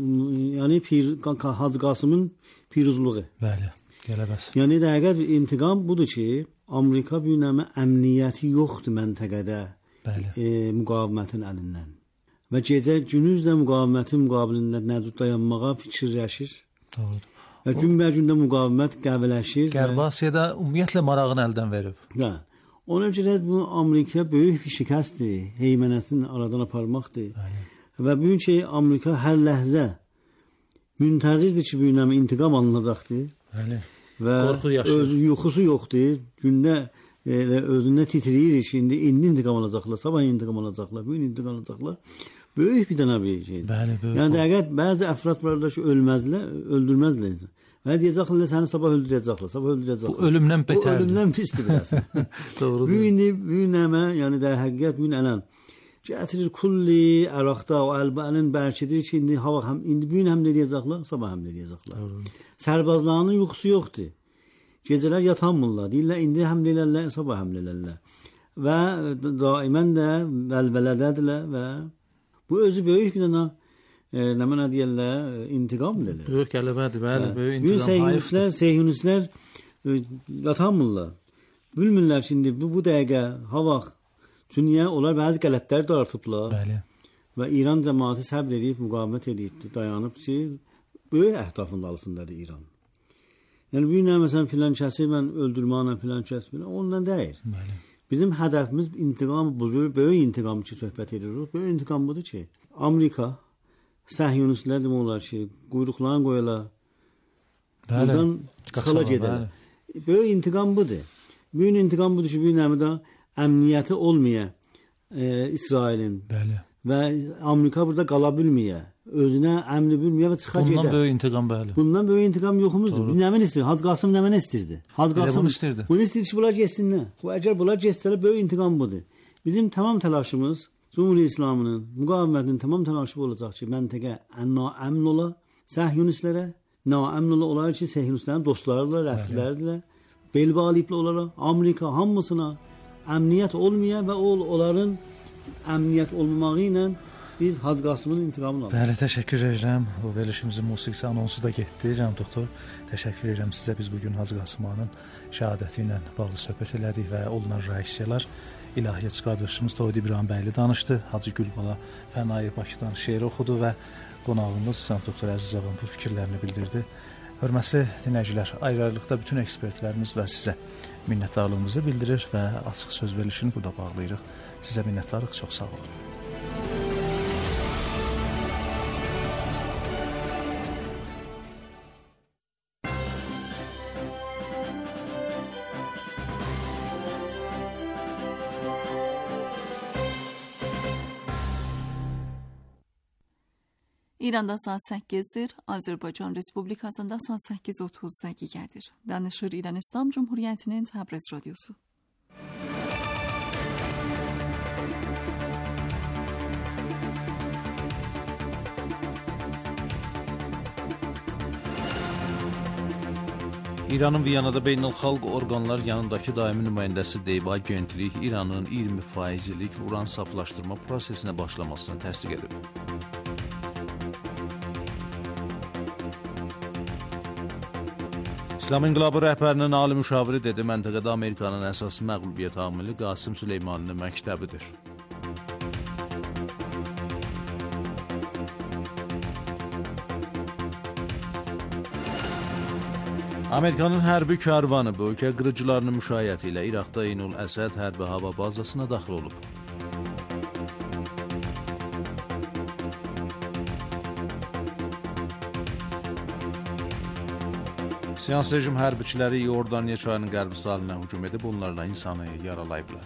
Hacı Qasımın piruzluğu. Bəli, qələbəsi. Yəni, dəqiqət intiqam budur ki, Amerika bir nəmə əmniyyəti yoxdur məntəqədə. Müqavimətin əlindən. Və gecə günüz də müqavimətin müqabilində nəzud dayanmağa fikirləşir. Doğrudur. Və günbə-gündə müqavimət qəbələşir. Qərbi Asiyada ümumiyyətlə marağını əldən verib. Hə. Ona görə bu Amerika böyük bir şikəstdir, heymənətini aradan aparmaqdır. Və bu gün ki, Amerika hər ləhzə müntəzirdir ki, bu gün intiqam alınacaqdır. Bəli. Və öz yuxusu yoxdur. Gündə özündə titriyir ki, indi intiqam alacaqlar, sabah intiqam alacaqlar, bugün intiqam alacaqlar. Böyük bir dənə bir şeydir. Bəli, böyük. Yəni, dəqiqət, bəzi əfrad varlar ki, öldürməzlər insan. Və deyəcəklər, səni sabah öldürəcəklər. Bu ölümdən betərdir. Bu ölümdən pisdir biləsən. Doğrudur. Bu nəmə, yəni də həqiqət, bu ələn, gətirir kulli Əraqda, o əlbənin bərkidir ki, indi bu gün həmlə edəcəklər, sabah həmlə edəcəklər. Sərbazlarının yuxusu yoxdur. Gecələr yatanmırlar. Deyirlər, indi həmlə elərlər, sabah həmlə elərlər. Və daimən də vəlvələdədirlər və bu özü böyük bir dənə, nə deyərlər, intiqam elərlər. Böyük qələbədir, bəli, böyük intiqam hayıfdır. Seyhunistlər yatanmırlar. Bilmirlər ki, indi bu dəqiqə, vaxt, dünya onlar bəzi qələtləri də artıblar. Bəli. Və İran cəmaatı səbr edib, müqavimət edib, dayanıb ki, böyük əhdafın dalısındadır İran. Yəni, bir nə, məsələn, filan kəsi mən öldürməyəm, filan kəsi, ondan deyil. Bəli. Bizim hədəfimiz intiqam buzur, böyük intiqam ki, söhbət edirik. Böyük intiqam budur ki, Amerika, səhyonistlər demək olar ki, quyruqlarını qoyarlar, buradan çıxala gedərlər. Böyük intiqam budur. Böyük intiqam budur ki, bir nəmdə əmniyyəti olmayan İsrailin və Amerika burada qala bilməyə, özünə əmri bilməyə və çıxa gedə. Bundan böyük intiqam bəli. Bundan böyük intiqam yoxumuzdur. Nə mən istəyir? Hacı Qasım nə mən istirdi? Hacı Qasım bunu istirdi. Bunu istirdi ki, bunlar getsinlər. Bu əgər bunlar getsələr böyük intiqam budur. Bizim tamam təlaşımız Cumhuriyet İslamının, müqavimətinin tamam təlaşı bu olacaq ki, məntəqə naəmn ola, səhyonistlərə, naəmn olar ki, səhyonistlərin dostlarıdırlar, rəfqləridirlər, bel bağlayıblar olaraq, Amerika hamısına əmniyyət olmaya və onların əmniyyət olmamağı ilə biz Hacı Qasımın intiqamını alırıq. Bəli, təşəkkür edirəm. O verilişimizin musiqisi anonsu da getdi. Cənab doktor, təşəkkür edirəm sizə. Biz bugün Hacı Qasımın şəhadəti ilə bağlı söhbət elədik və olunan reaksiyalar İlahiyyat qardaşımız Toğrul İbrahim bəyli danışdı. Hacı Gülbala Fənayi Bakıdan şeir oxudu və qonağımız cənab doktor Əziz Avan bu fikirlərini bildirdi. Hörmətli dinləyicilər, ayrı-ayrılıqda bütün ekspertlərimiz və sizə minnətdarlığımızı bildirir və açıq söz verilişini burada bağlayırıq. Sizə minnətdarıq, çox sağ olun. İranda saat 8'dir, Azərbaycan Respublikasında saat 8:30 dəqiqədir. Danışır İran İslam Cumhuriyyətinin Təbriz Radyosu. İranın Viyanada beynəlxalq orqanlar yanındakı daimi nümayəndəsi deyib agentlik İranın 20%lik uran saflaşdırma prosesinə başlamasını təsdiq edib. İslam İnqilabı rəhbərinin ali müşaviri dedi, məntəqədə Amerikanın əsas məğlubiyyət amili Qasım Süleymaninin məktəbidir. Amerikanın hərbi karvanı bölgə qırıcılarının müşayiəti ilə İraqda Eynul Əsəd hərbi hava bazasına daxil olub. Siyans rejim hərbiçiləri Yordaniya çayının qərbi sahilinə hücum edib, onlarla insanı yaralayıblar.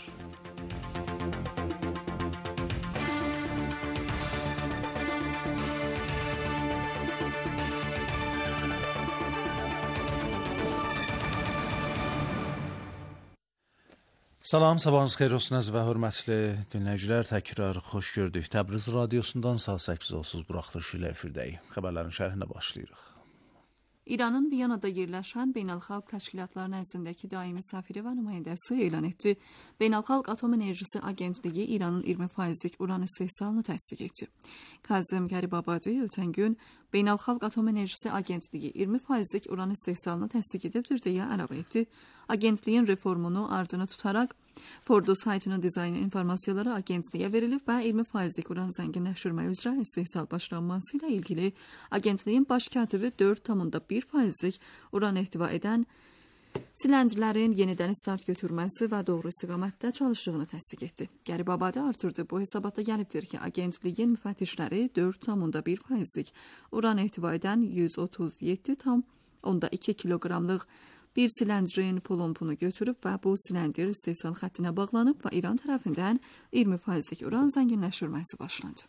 Salam, sabahınız xeyir olsun əziz və hörmətli dinləyicilər, təkrar xoş gördük. Təbriz radyosundan saat 8:30 buraxılışı ilə efirdəyik. Xəbərlərin şərhinə başlayırıq. İranın Viyanada yerləşən Beynəlxalq Təşkilatlar nəzdindəki daimi səfiri və nümayəndəsi elan etdi. Beynəlxalq Atom Enerjisi Agentliyi İranın 20%lik uran istehsalını təsdiq etdi. Kazım Qaribabadi ötən gün Beynəlxalq Atom Enerjisi Agentliyi 20%lik uran istehsalını təsdiq edibdir deyə əlavə etdi. Agentliyin reformunu ardını tutaraq Fordo saytının dizaynı informasiyaları agentliyə verilib və 20%lik uran zənginləşdirmə üzrə istehsal başlanması ilə ilgili agentliyin baş katibi 4,1%lik uran ehtiva edən silindrlərin yenidən start götürməsi və doğru istiqamətdə çalışdığını təsdiq etdi. Qaribabadi artırdı. Bu hesabatda gəlibdir ki, agentliyin müfəttişləri 4,1%lik uran ehtiva edən 137,2 kiloqramlıq bir silindrin polompunu götürüb və bu silindir istehsal xəttinə bağlanıb və İran tərəfindən 20%lik uran zənginləşdirməsi başlandı.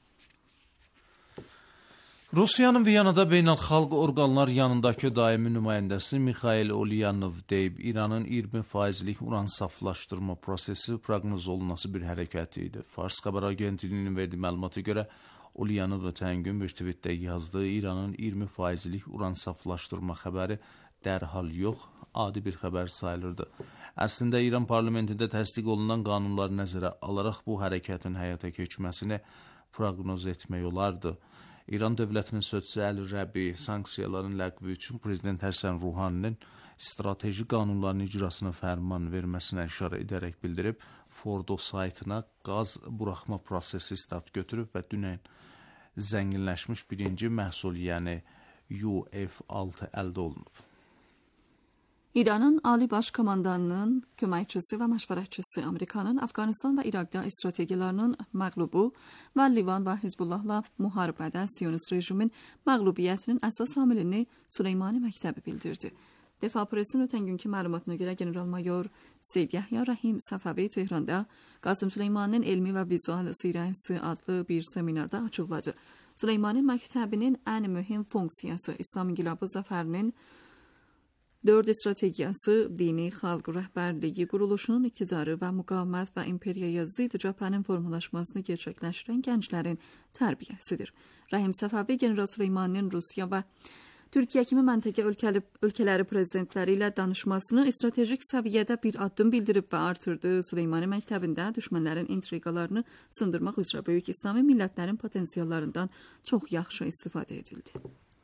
Rusiyanın Viyanada beynəlxalq orqanlar yanındakı daimi nümayəndəsi Mikhail Ulyanov deyib, İranın 20%lik uran saflaşdırma prosesi proqnoz olunması bir hərəkət idi. Fars xəbər agentliyinin verdiyi məlumata görə Ulyanov ötən gün bir tweetdə yazdığı İranın 20%lik uran saflaşdırma xəbəri dərhal yox, adi bir xəbər sayılırdı. Əslində, İran parlamentində təsdiq olunan qanunları nəzərə alaraq bu hərəkətin həyata keçməsini proqnoz etmək olardı. İran dövlətinin sözçüsü Əli Rəbi sanksiyaların ləğvi üçün Prezident Həsən Ruhaninin strateji qanunların icrasına fərman verməsinə işarə edərək bildirib, Fordo saytına qaz buraxma prosesi start götürüb və dünən zənginləşmiş birinci məhsul, yəni UF-6 əldə olunub. İranın Ali Baş Komandanının köməkçisi və məşvərətçisi Amerikanın Afqanistan və İraqda strategiyalarının məğlubu və Livan və Hizbullahla müharibədə Siyonist rejimin məğlubiyyətinin əsas amilini Süleymani məktəbi bildirdi. Dəfa Presin ötən günkü məlumatına görə general-mayor Zeyd Yahya Rahim Səfəvi Tehranda Qasım Süleymaninin elmi və vizual sirəsi adlı bir seminarda açıqladı. Süleymani məktəbinin ən mühüm funksiyası İslam İnqilabı zəfərinin 4 strategiyası, dini xalq rəhbərliyi quruluşunun iktidarı və müqavimət və imperiyaya zid cəbhənin formalaşmasını gerçəkləşdirən gənclərin tərbiyəsidir. Rahim Səfəvi General Süleymaninin Rusiya və Türkiyə kimi məntəqə ölkələri prezidentləri ilə danışmasını stratejik səviyyədə bir addım bildirib və artırdı. Süleymani məktəbində düşmənlərin intriqalarını sındırmaq üzrə böyük İslami millətlərin potensiallarından çox yaxşı istifadə edildi.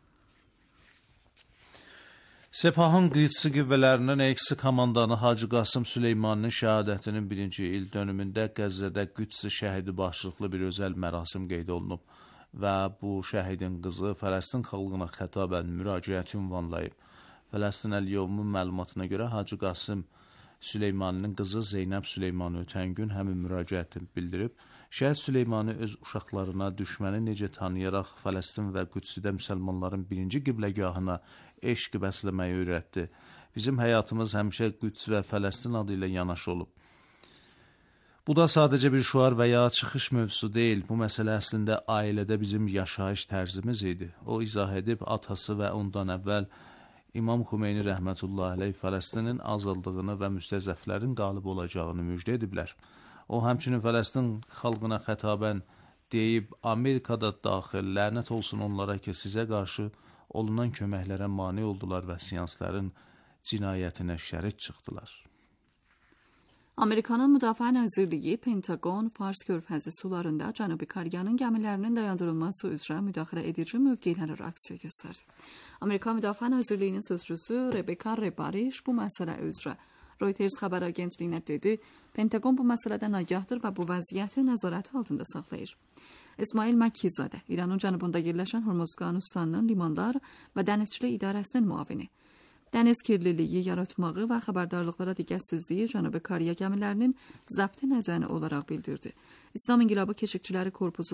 Sepahın qıyıcısı qüvvələrinin əksi komandanı Hacı Qasım Süleymaninin şəhadətinin 1-ci il dönümündə Qəzzədə Qüds şəhidi başlıqlı bir özəl mərasim qeyd olunub və bu şəhidin qızı Fələstin xalqına xətabən müraciət ünvanlayıb. Fələstin Əliyevin məlumatına görə Hacı Qasım Süleymaninin qızı Zeynəb Süleymanı ötən gün həmin müraciəti bildirib. Şəhid Süleymanı öz uşaqlarına düşməni necə tanıyaraq Fələstin və Qüdsüdə müsəlmanların birinci qibləgahına eşq bəsləməyi öyrətdi. Bizim həyatımız həmişə Qüds və Fələstin adı ilə yanaşı olub. Bu da sadəcə bir şüar və ya çıxış mövzusu deyil. Bu məsələ əslində ailədə bizim yaşayış tərzimiz idi. O izah edib atası və ondan əvvəl İmam Xümeyni rəhmətullah əleyh Fələstinin azaldığını və müstəzəflərin qalib olacağını müjdə ediblər. O həmçinin Fələstin xalqına xətabən deyib Amerikada daxil lənət olsun onlara ki sizə qarşı olunan köməklərə mane oldular və siyansların cinayətinə şərik çıxdılar. Amerikanın Müdafiə Nazirliyi Pentagon Fars körfəzi sularında Cənubi Koreyanın gəmilərinin dayandırılması üzrə müdaxilə edici mövqelərə reaksiya göstərdi. Amerika Müdafiə Nazirliyinin sözçüsü Rebecca Rebarish bu məsələ üzrə Reuters xəbər agentliyinə dedi, Pentagon bu məsələdən agahdır və bu vəziyyəti nəzarət altında saxlayır. İsmail Məkizadə, İranın cənubunda yerləşən Hormuzqanıstanın limanlar və dənizçilik idarəsinin müavini. Dəniz kirliliyi yaratmağı və xəbərdarlıqlara diqqətsizliyi Cənubi Koreya gəmilərinin zəbti nədəni olaraq bildirdi. İslam İnqilabı Keşikçiləri Korpusu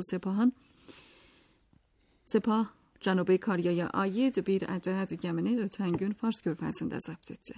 Sepah Cənubi Koreyaya aid bir ədəd gəmini ötən gün Fars körfəzində zəbt etdi.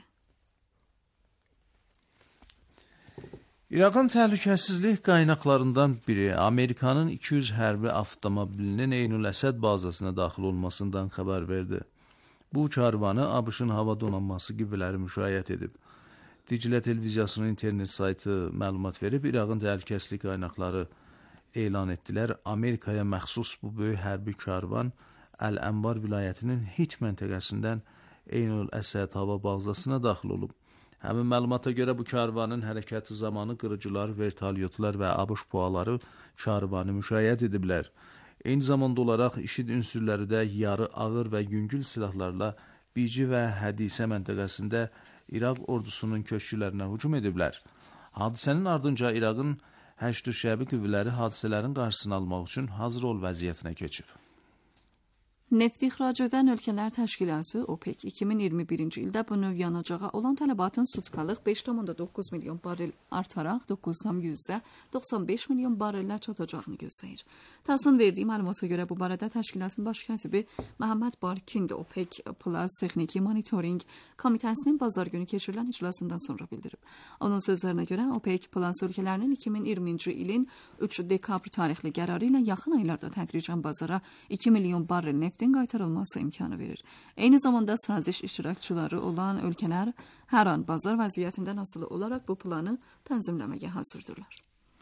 İraqın təhlükəsizlik qaynaqlarından biri Amerikanın 200 hərbi avtomobilinin Eynül-Əsəd bazasına daxil olmasından xəbər verdi. Bu karvanı ABŞ-ın hava donanması qüvvələri müşayiət edib. Diclə televiziyasının internet saytı məlumat verib, İraqın təhlükəsizlik qaynaqları elan etdilər. Amerikaya məxsus bu böyük hərbi karvan Əl-Ənbar vilayətinin Hit məntəqəsindən Eynül-Əsəd hava bazasına daxil olub. Həmin məlumata görə bu karvanın hərəkəti zamanı qırıcılar, vertolyotlar və ABŞ puaları karvanı müşayiət ediblər. Eyni zamanda olaraq IŞİD ünsürləri də yarı ağır və yüngül silahlarla Bici və Hədisə məntəqəsində İraq ordusunun köşkülərinə hücum ediblər. Hadisənin ardınca İraqın Həşd-ü Şəbi qüvvələri hadisələrin qarşısını almaq üçün hazır ol vəziyyətinə keçib. Neft ixrac edən ölkələr təşkilatı OPEC 2021-ci ildə bu növ yanacağa olan tələbatın sutkalıq 5,9 milyon barel artaraq 9,95 milyon barellə çatacağını gözləyir. TASS-ın verdiyi məlumata görə bu barədə təşkilatın baş katibi Məhəmməd Barkin də OPEC Plus Texniki Monitoring Komitəsinin bazar günü keçirilən iclasından sonra bildirib. Onun sözlərinə görə OPEC Plus ölkələrinin 2020-ci ilin 3 dekabr tarixli qərarı ilə yaxın aylarda tədricən bazara 2 milyon barel neft qaytarılması imkanı verir. Eyni zamanda saziş iştirakçıları olan ölkələr hər an bazar vəziyyətindən asılı olaraq bu planı tənzimləməyə hazırdırlar.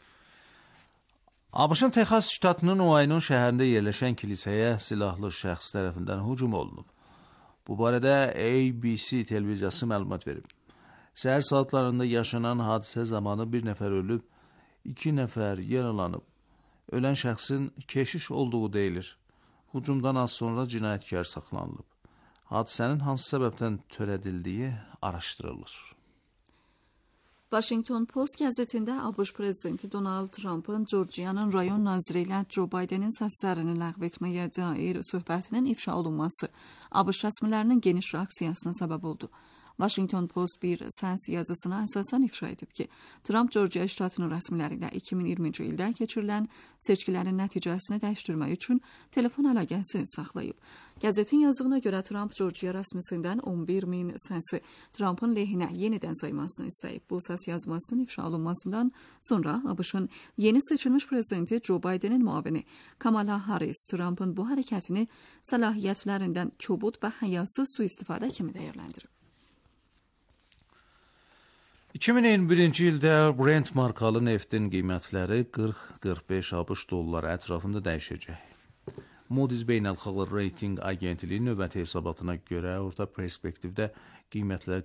ABŞ-ın Texas ştatının Oaynon şəhərində yerləşən kilsəyə silahlı şəxs tərəfindən hücum olunub. Bu barədə ABC televiziyası məlumat verib. Səhər saatlarında yaşanan hadisə zamanı bir nəfər ölüb, 2 nəfər yaralanıb. Ölən şəxsin keşiş olduğu deyilir. Hücumdan az sonra cinayətkar saxlanılıb. Hadisənin hansı səbəbdən törədildiyi araşdırılır. Washington Post qəzetində ABŞ prezidenti Donald Trump'ın Georgiyanın rayon naziri ilə Joe Bidenin səslərini ləğv etməyə dair söhbətinin ifşa olunması ABŞ rəsmilərinin geniş reaksiyasına səbəb oldu. Washington Post bir səns yazısına əsasən ifşa edib ki, Trump Georgia ştatının rəsmiləri ilə 2020-ci ildə keçirilən seçkilərin nəticəsini dəyişdirmək üçün telefon əlaqəsi saxlayıb. Qəzetin yazdığına görə Trump Georgia rəsmisindən 11.000 sənsi Trumpın lehinə yenidən saymasını istəyib. Bu səs yazmasının ifşa olunmasından sonra ABŞ-ın yeni seçilmiş prezidenti Joe Bidenin müavini Kamala Harris Trumpın bu hərəkətini səlahiyyətlərindən kobud və həyasız sui-istifadə kimi dəyərləndirib. 2021-ci ildə Brent markalı neftin qiymətləri 40-45 ABŞ dolları ətrafında dəyişəcək. Moody's Beynəlxalq Rating Agentliyi növbəti hesabatına görə orta perspektivdə qiymətlər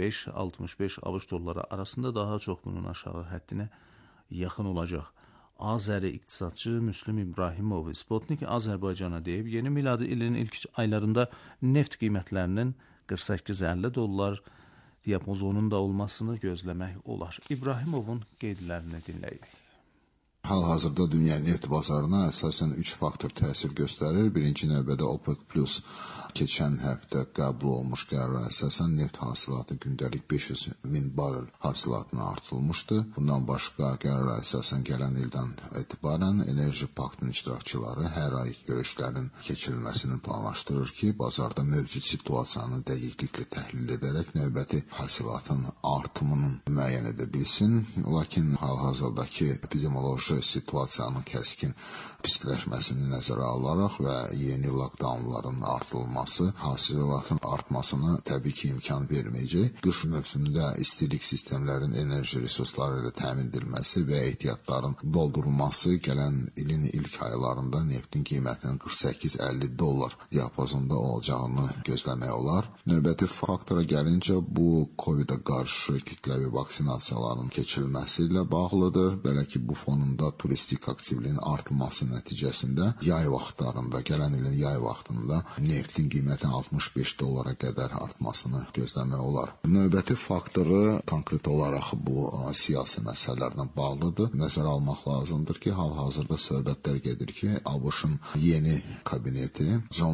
45-65 ABŞ dolları arasında daha çox bunun aşağı həddinə yaxın olacaq. Azəri iqtisadçı Müslüm İbrahimov Sputnik Azərbaycana deyib, yeni miladi ilin ilk aylarında neft qiymətlərinin 48-50 dollar diapazonun da olmasını gözləmək olar. İbrahimovun qeydlərini dinləyək. Hal-hazırda dünya neft bazarına əsasən 3 faktor təsir göstərir. Birinci növbədə OPEC Plus keçən həftə qəbul olmuş qərara əsasən neft hasilatı gündəlik 500.000 barel hasilatına artırılmışdı. Bundan başqa qərara əsasən gələn ildən etibarən Enerji Paktının iştirakçıları hər ay görüşlərin keçirilməsini planlaşdırır ki, bazarda mövcud situasiyanı dəqiqliklə təhlil edərək növbəti hasilatın artımını müəyyən edə bilsin. Lakin hal-hazırdakı epidemioloji situasiyanın kəskin pisləşməsini nəzərə alaraq və yeni lockdownların artırılması hasilatın artmasına təbii ki imkan verməyəcək. Qış mövsümündə istilik sistemlərin enerji resursları ilə təmin edilməsi və ehtiyatların doldurulması gələn ilin ilk aylarında neftin qiymətinin 48-50 dollar diapazonda olacağını gözləmək olar. Növbəti faktora gəlincə bu COVID-a qarşı kütləvi vaksinasiyaların keçirilməsi ilə bağlıdır. Belə ki bu fonunda turistik aktivliyin artırılması nəticəsində yay vaxtlarında, gələn ilin yay vaxtında neftin qiymətinin 65 dollara qədər artmasını gözləmək olar. Növbəti faktoru konkret olaraq bu siyasi məsələlərlə bağlıdır. Nəzərə almaq lazımdır ki, hal-hazırda söhbətlər gedir ki, ABŞ-ın yeni kabineti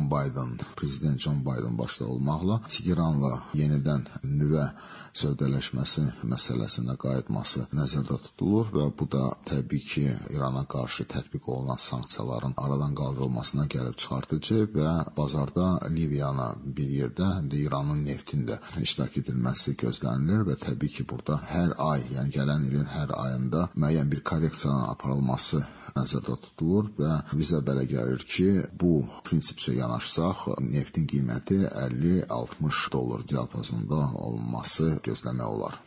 prezident John Biden başda olmaqla İranla yenidən nüvə sövdələşməsi məsələsinə qayıtması nəzərdə tutulur və bu da təbii ki, İrana qarşı tətbiq olunan sanksiyaların aradan qaldırılmasına gəlib çıxartıcı və bazarda Liviyana bir yerdə, həm də İranın neftində iştirak edilməsi gözlənilir və təbii ki, burada hər ay, yəni gələn ilin hər ayında müəyyən bir korreksiyanın aparılması nəzərdə tutulur və bizə belə gəlir ki, bu prinsipcə yanaşsaq, neftin qiyməti 50-60 dollar diapazonunda olması gözləmək olar.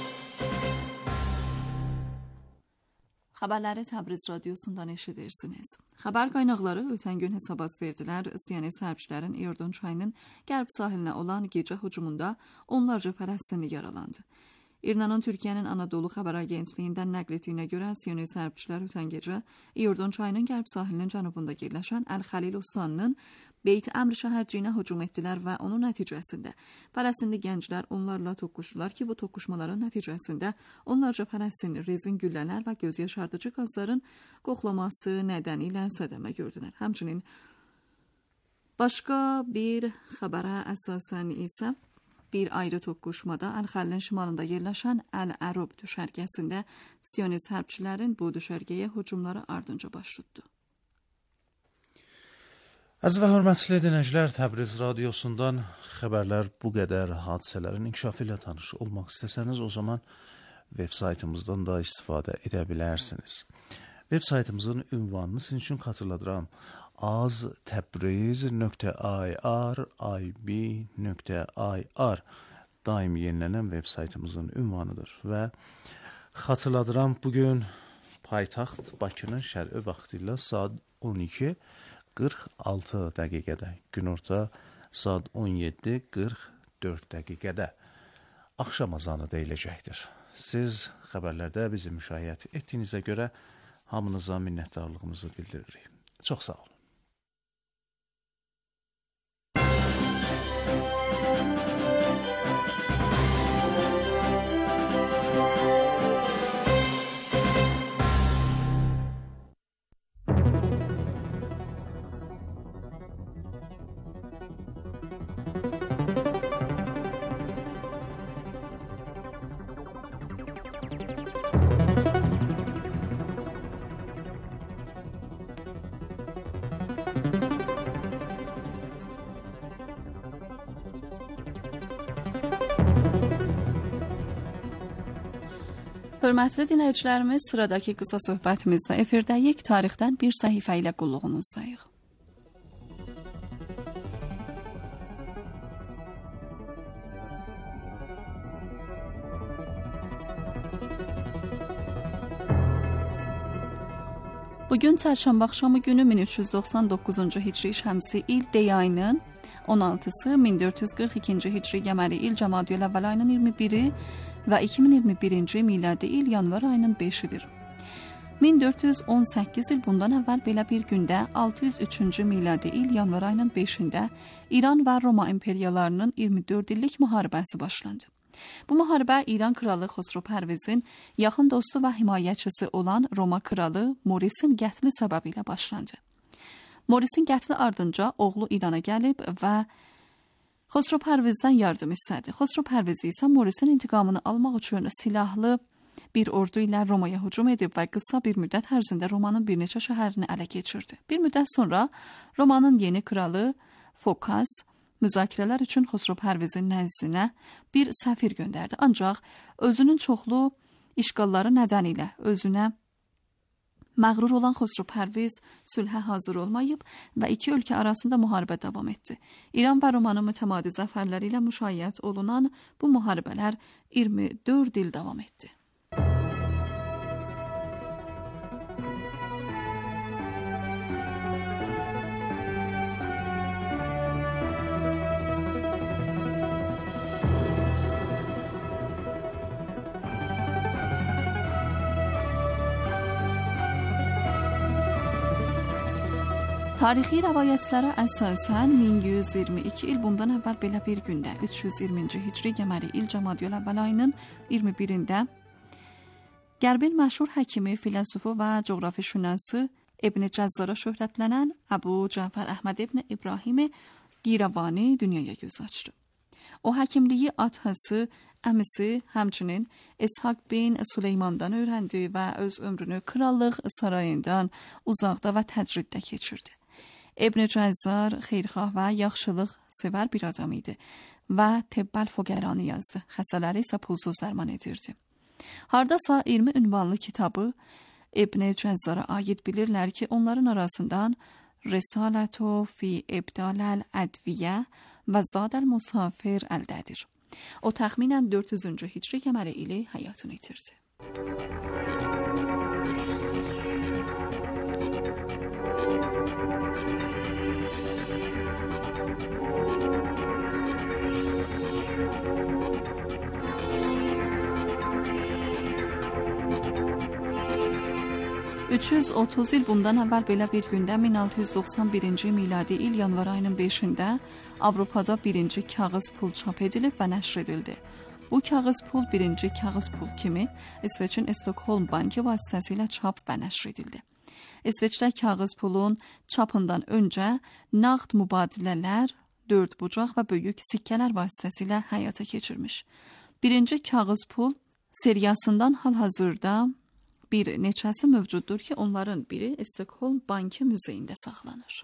Xəbərləri Təbriz radiosundan eşidirsiniz. Xəbər qaynaqları ötən gün hesabat verdilər. Siyonist hərbçilərin İordan çayının qərb sahilinə olan gecə hücumunda onlarca Fələstinli yaralandı. İranın Türkiyənin Anadolu xəbər agentliyindən nəql etdiyinə görə siyonist hərbçilər ötən gecə İordan çayının qərb sahilinin cənubunda yerləşən Əl-Xəlil Ustanının Beyt Əmr şəhərciyinə hücum etdilər və onun nəticəsində Fələstinli gənclər onlarla toqquşdular ki, bu toqquşmaların nəticəsində onlarca Fələstinli rezin güllələr və göz yaşardıcı qazların qoxlaması nədənilə sədəmə gördülər. Həmçinin başqa bir xəbərə əsasən isə bir ayrı toqquşmada Əl-Xəlilin şimalında yerləşən Əl-Ərub düşərgəsində siyonist hərbçilərin bu düşərgəyə hücumları ardınca baş tutdu. Əziz və hörmətli dinləyicilər, Təbriz radiosundan xəbərlər bu qədər hadisələrin inkişafı ilə tanış olmaq istəsəniz, o zaman veb saytımızdan da istifadə edə bilərsiniz. Veb saytımızın ünvanını sizin üçün xatırladıram. aztebriz.ir daim yenilənən veb saytımızın ünvanıdır və xatırladıram, bugün paytaxt Bakının şərqi vaxtı ilə saat 12:46 dəqiqədə, günorta saat 17:44 dəqiqədə axşam azanı deyiləcəkdir. Siz xəbərlərdə bizi müşahidə etdiyinizə görə hamınıza minnətdarlığımızı bildiririk. Çox sağ olun. Hörmətli dinləyicilərimiz, sıradakı qısa söhbətimizdə efirdəyik, tarixdən bir səhifə ilə qulluğunuzdayıq. Bugün çərşənbə axşamı günü 1399-cu Hicri şəmsi il Dey ayının 16-sı, 1442-ci Hicri qəməri il Cəmadiyül Əvvəl ayının 21-i və 2021-ci miladi il yanvar ayının 5-idir. 1418 il bundan əvvəl belə bir gündə 603-cü miladi il yanvar ayının 5-də İran və Roma imperiyalarının 24 illik müharibəsi başlandı. Bu müharibə İran kralı Xosro Pərvizin yaxın dostu və himayəçisi olan Roma kralı Morisin qətli səbəbilə başlandı. Morisin qətli ardınca oğlu İrana gəlib və Xosro Pərvizdən yardım istədi. Xosro Pərviz isə Morisin intiqamını almaq üçün silahlı bir ordu ilə Romaya hücum edib və qısa bir müddət ərzində Romanın bir neçə şəhərini ələ keçirdi. Bir müddət sonra Romanın yeni kralı Fokas müzakirələr üçün Xosro Pərvizin nəzdinə bir səfir göndərdi. Ancaq özünün çoxlu işğalları nedeniyle özünə məğrur olan Xosro Pərviz sülhə hazır olmayıb və iki ölkə arasında müharibə davam etdi. İran və Romanın mütəmadi zəfərləri ilə müşayiət olunan bu müharibələr 24 il davam etdi. Tarixi rəvayətlərə əsasən 1122 il bundan əvvəl belə bir gündə 320-ci Hicri qəməri il Cəmadiyül Əvvəl ayının 21-də Qərbin məşhur həkimi, filosofu və coğrafiyşünası İbn Cəzzara şöhrətlənən Əbu Cəfər Əhməd İbn İbrahim Giravani dünyaya göz açdı. O həkimliyi atası, əmisi, həmçinin İshak bin Süleymandan öyrəndi və öz ömrünü krallıq sarayından uzaqda və təcriddə keçirdi. İbn Cəzzar xeyirxah və yaxşılıq sevər bir adam idi və Tibbəl Füqəranı yazdı. Xəstələri isə pulsuz dərman edirdi. Hardasa 20 ünvanlı kitabı İbn Cəzzara aid bilirlər ki, onların arasından Risalatu fi İbdaləl Ədviyyə və Zadəl Musafir əldədir. O təxminən 400-cü Hicri qəməri ili həyatını itirdi. 330 il bundan əvvəl belə bir gündə 1691-ci miladi il yanvar ayının 5-də Avropada birinci kağız pul çap edilib və nəşr edildi. Bu kağız pul birinci kağız pul kimi İsveçin Stockholm Bankı vasitəsilə çap və nəşr edildi. İsveçdə kağız pulun çapından öncə nağd mübadilələr, dörd bucaq və böyük sikkələr vasitəsilə həyata keçirmiş. Birinci kağız pul seriyasından hal-hazırda bir neçəsi mövcuddur ki, onların biri Stockholm Bankı müzeyində saxlanır.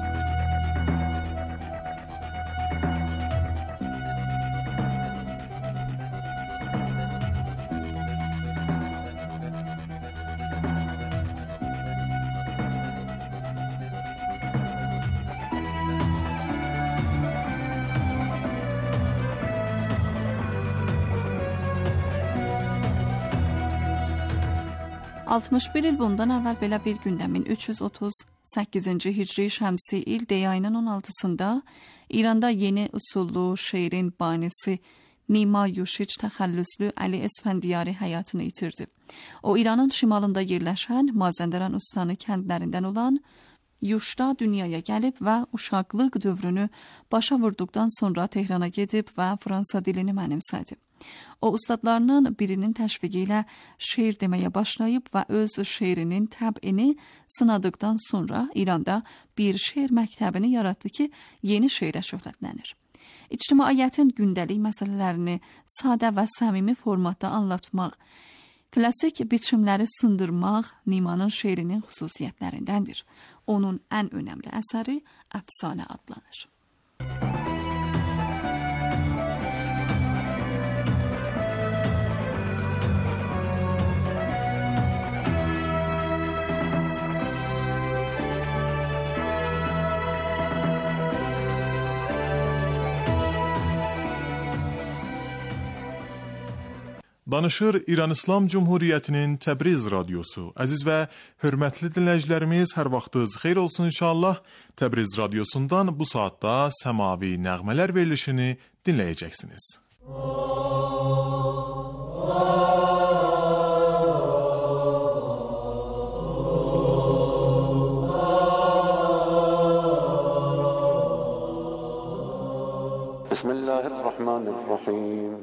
...61 il bundan əvvəl belə bir gündə 1338-ci Hicri şəmsi il Dey ayının 16-sında İranda yeni usullu şeirin banisi Nima Yuşiç təxəllüslü Əli Esfəndiyari həyatını itirdi. O, İranın şimalında yerləşən Mazəndaran Ustanı kəndlərindən olan Yuşda dünyaya gəlib və uşaqlıq dövrünü başa vurduqdan sonra Tehrana gedib və Fransa dilini mənimsədi. O, ustadlarının birinin təşviqi ilə şeir deməyə başlayıb və öz şeirinin təbini sınadıqdan sonra İranda bir şeir məktəbini yaratdı ki, yeni şeirə şöhrətlənir. İctimaiyyətin gündəlik məsələlərini sadə və səmimi formatda anlatmaq, klassik biçimləri sındırmaq Nimanın şeirinin xüsusiyyətlərindəndir. Onun ən önəmli əsəri Əfsanə adlanır. Danışır İran İslam Cumhuriyyətinin Təbriz radiosu. Əziz və hörmətli dinləyicilərimiz, hər vaxtınız xeyir olsun inşallah. Təbriz radiosundan bu saatda səmavi nəğmələr verilişini dinləyəcəksiniz. Bismillahirrahmanirrahim.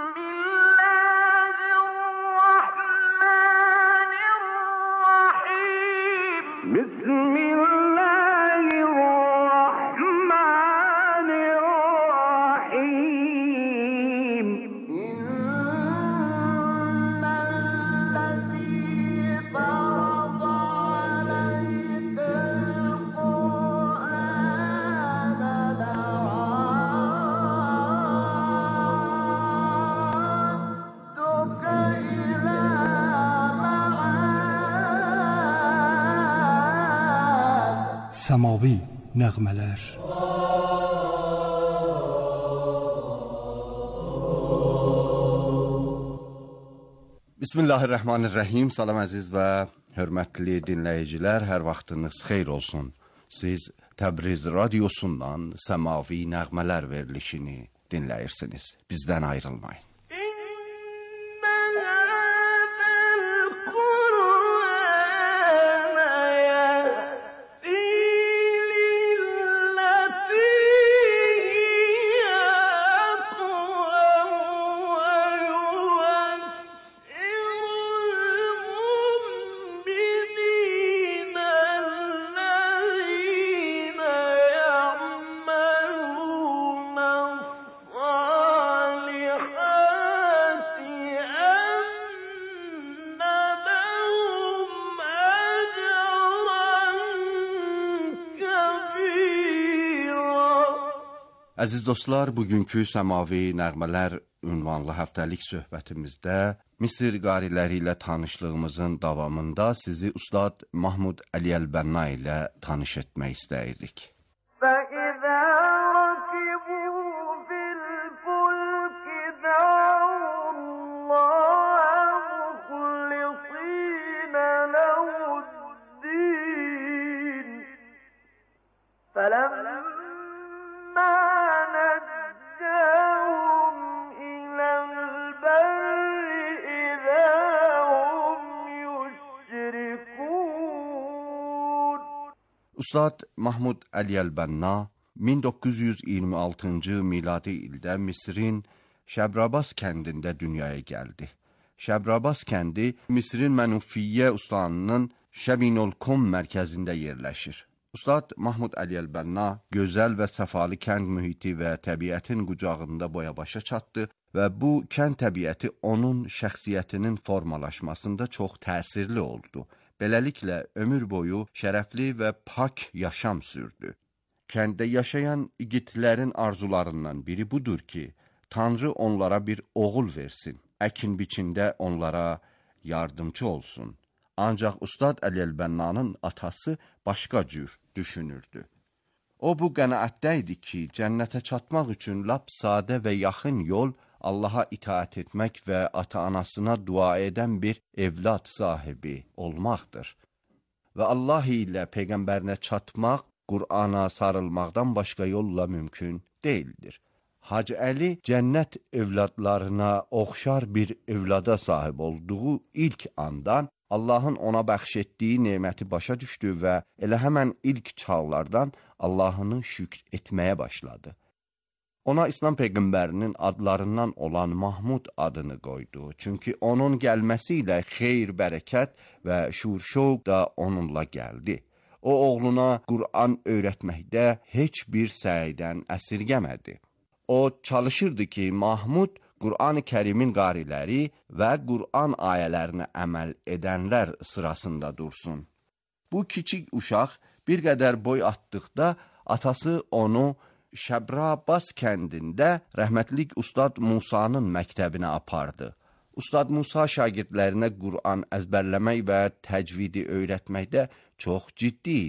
Səmavi nəğmələr. Bismillahirrahmanirrahim. Salam əziz və hörmətli dinləyicilər, hər vaxtınız xeyir olsun. Siz Təbriz radiosundan Səmavi nəğmələr verilişini dinləyirsiniz. Bizdən ayrılmayın. Əziz dostlar, bugünkü Səmavi Nəğmələr ünvanlı həftəlik söhbətimizdə Misir qariləri ilə tanışlığımızın davamında sizi Ustad Mahmud Əli Əl-Bənna ilə tanış etmək istəyirik. Ustad Mahmud Əli Əl-Bənna 1926-cı miladi ildə Misirin Şəbrabas kəndində dünyaya gəldi. Şəbrabas kəndi Misirin Mənufiyyə ustadının Şəbinolkom mərkəzində yerləşir. Ustad Mahmud Əli Əl-Bənna gözəl və səfalı kənd mühiti və təbiətin qucağında boya-başa çatdı və bu kənd təbiəti onun şəxsiyyətinin formalaşmasında çox təsirli oldu. Beləliklə, ömür boyu şərəfli və pak yaşam sürdü. Kəndə yaşayan igidlərin arzularından biri budur ki, Tanrı onlara bir oğul versin, əkin biçində onlara yardımcı olsun. Ancaq Ustad Əli Əl-Bənnanın atası başqa cür düşünürdü. O bu qənaətdə idi ki, cənnətə çatmaq üçün lap sadə və yaxın yol Allaha itaat etmək və ata-anasına dua edən bir evlad sahibi olmaqdır. Və Allah ilə Peyğəmbərinə çatmaq, Qur'ana sarılmaqdan başqa yolla mümkün deyildir. Hacı Əli cənnət evladlarına oxşar bir evlada sahib olduğu ilk andan Allahın ona bəxş etdiyi neməti başa düşdü və elə həmən ilk çağlardan Allahını şükr etməyə başladı. Ona İslam Peyğəmbərinin adlarından olan Mahmud adını qoydu. Çünki onun gəlməsi ilə xeyr, bərəkət və şur-şövq da onunla gəldi. O, oğluna Qur'an öyrətməkdə heç bir səydən əsirgəmədi. O, çalışırdı ki, Mahmud Qur'an-ı Kərimin qariləri və Qur'an ayələrinə əməl edənlər sırasında dursun. Bu kiçik uşaq bir qədər boy atdıqda atası onu Şəbrabas kəndində rəhmətlik Ustad Musanın məktəbinə apardı. Ustad Musa şagirdlərinə Qur'an əzbərləmək və təcvidi öyrətməkdə çox ciddi idi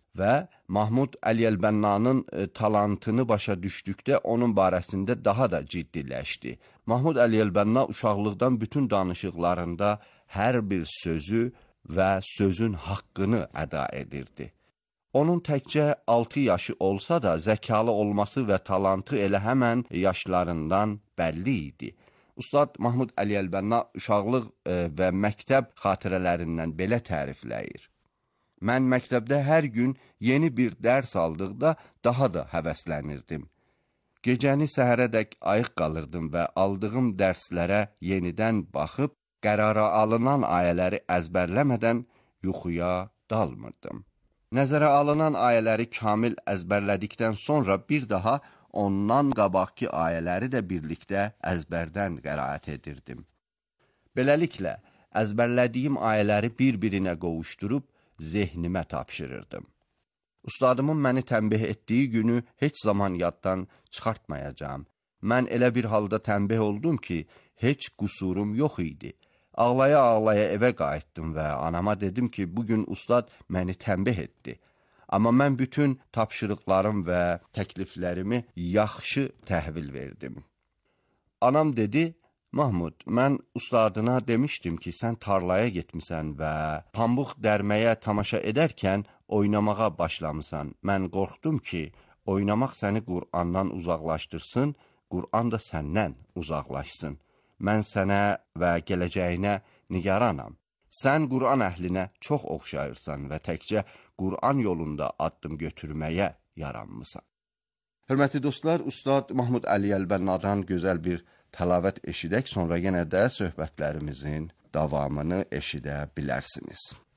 və Mahmud Əli-Əlbənnanın talantını başa düşdükdə onun barəsində daha da ciddiləşdi. Mahmud Əli-Əlbənna uşaqlıqdan bütün danışıqlarında hər bir sözü və sözün haqqını əda edirdi. Onun təkcə 6 yaşı olsa da zəkalı olması və talantı elə həmən yaşlarından bəlli idi. Ustad Mahmud Əli-Əlbənna uşaqlıq və məktəb xatirələrindən belə tərifləyir. Mən məktəbdə hər gün yeni bir dərs aldıqda daha da həvəslənirdim. Gecəni səhərədək ayıq qalırdım və aldığım dərslərə yenidən baxıb, qərara alınan ayələri əzbərləmədən yuxuya dalmırdım. Nəzərə alınan ayələri kamil əzbərlədikdən sonra bir daha ondan qabaqki ayələri də birlikdə əzbərdən qəraət edirdim. Beləliklə, əzbərlədiyim ayələri bir-birinə qovuşdurub, zehnimə tapşırırdım. Ustadımın məni tənbih etdiyi günü heç zaman yaddan çıxartmayacağım. Mən elə bir halda tənbih oldum ki, heç qusurum yox idi. Ağlaya-ağlaya evə qayıtdım və anama dedim ki, bugün ustad məni tənbih etdi. Amma mən bütün tapşırıqlarım və təkliflərimi yaxşı təhvil verdim. Anam dedi, Mahmud, mən ustadına demişdim ki, sən tarlaya getmisən və pambıq dərməyə tamaşa edərkən oynamağa başlamısan. Mən qorxdum ki, oynamaq səni Qur'andan uzaqlaşdırsın, Qur'an da səndən uzaqlaşsın. Mən sənə və gələcəyinə nigaranam. Sən Qur'an əhlinə çox oxşayırsan və təkcə Qur'an yolunda addım götürməyə yaranmısan. Hörmətli dostlar, Ustad Mahmud Əli-Əlbənnadan gözəl bir təlavət eşidək, sonra yenə də söhbətlərimizin davamını eşidə bilərsiniz.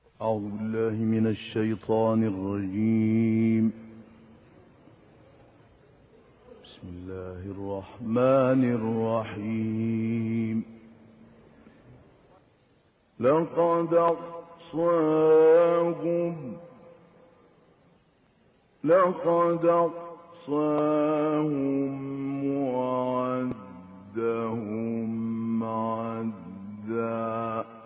Euzubillahimineşşeytanirracim. Bismillahirrahmanirrahim. Laqad ahsahum وعدهم عدا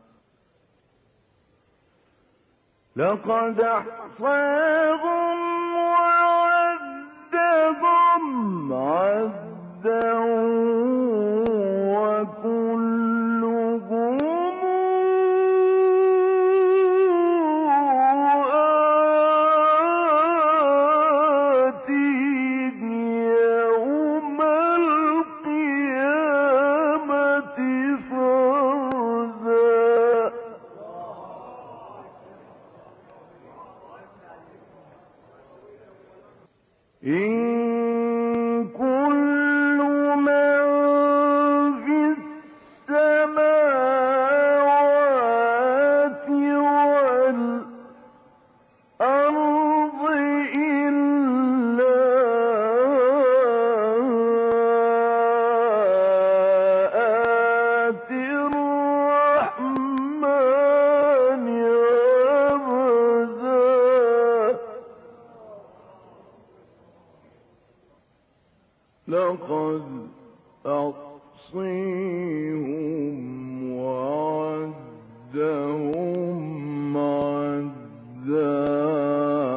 لقد أحصاهم وعدهم عدا وكلهم لقد أحصيهم وعدهم عدا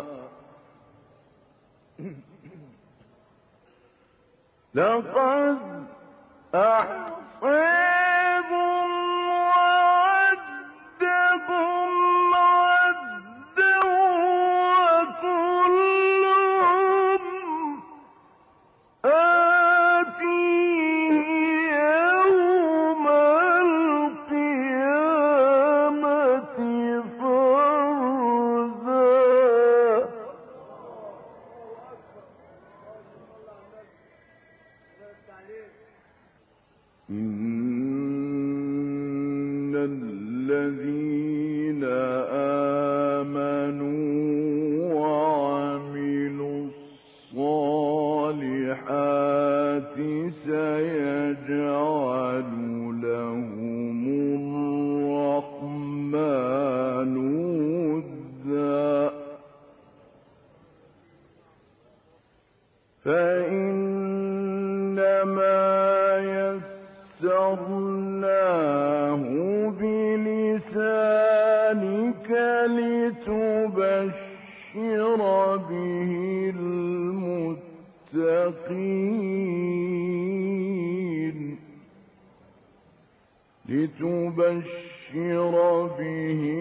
لقد أحصيهم وعدهم عدا وكلهم إن الذين آمنوا وعملوا الصالحات سيجعل لهم الرحمن ودا فإنما يسرناه بلسانك لتبشر للمتقين لتبشر به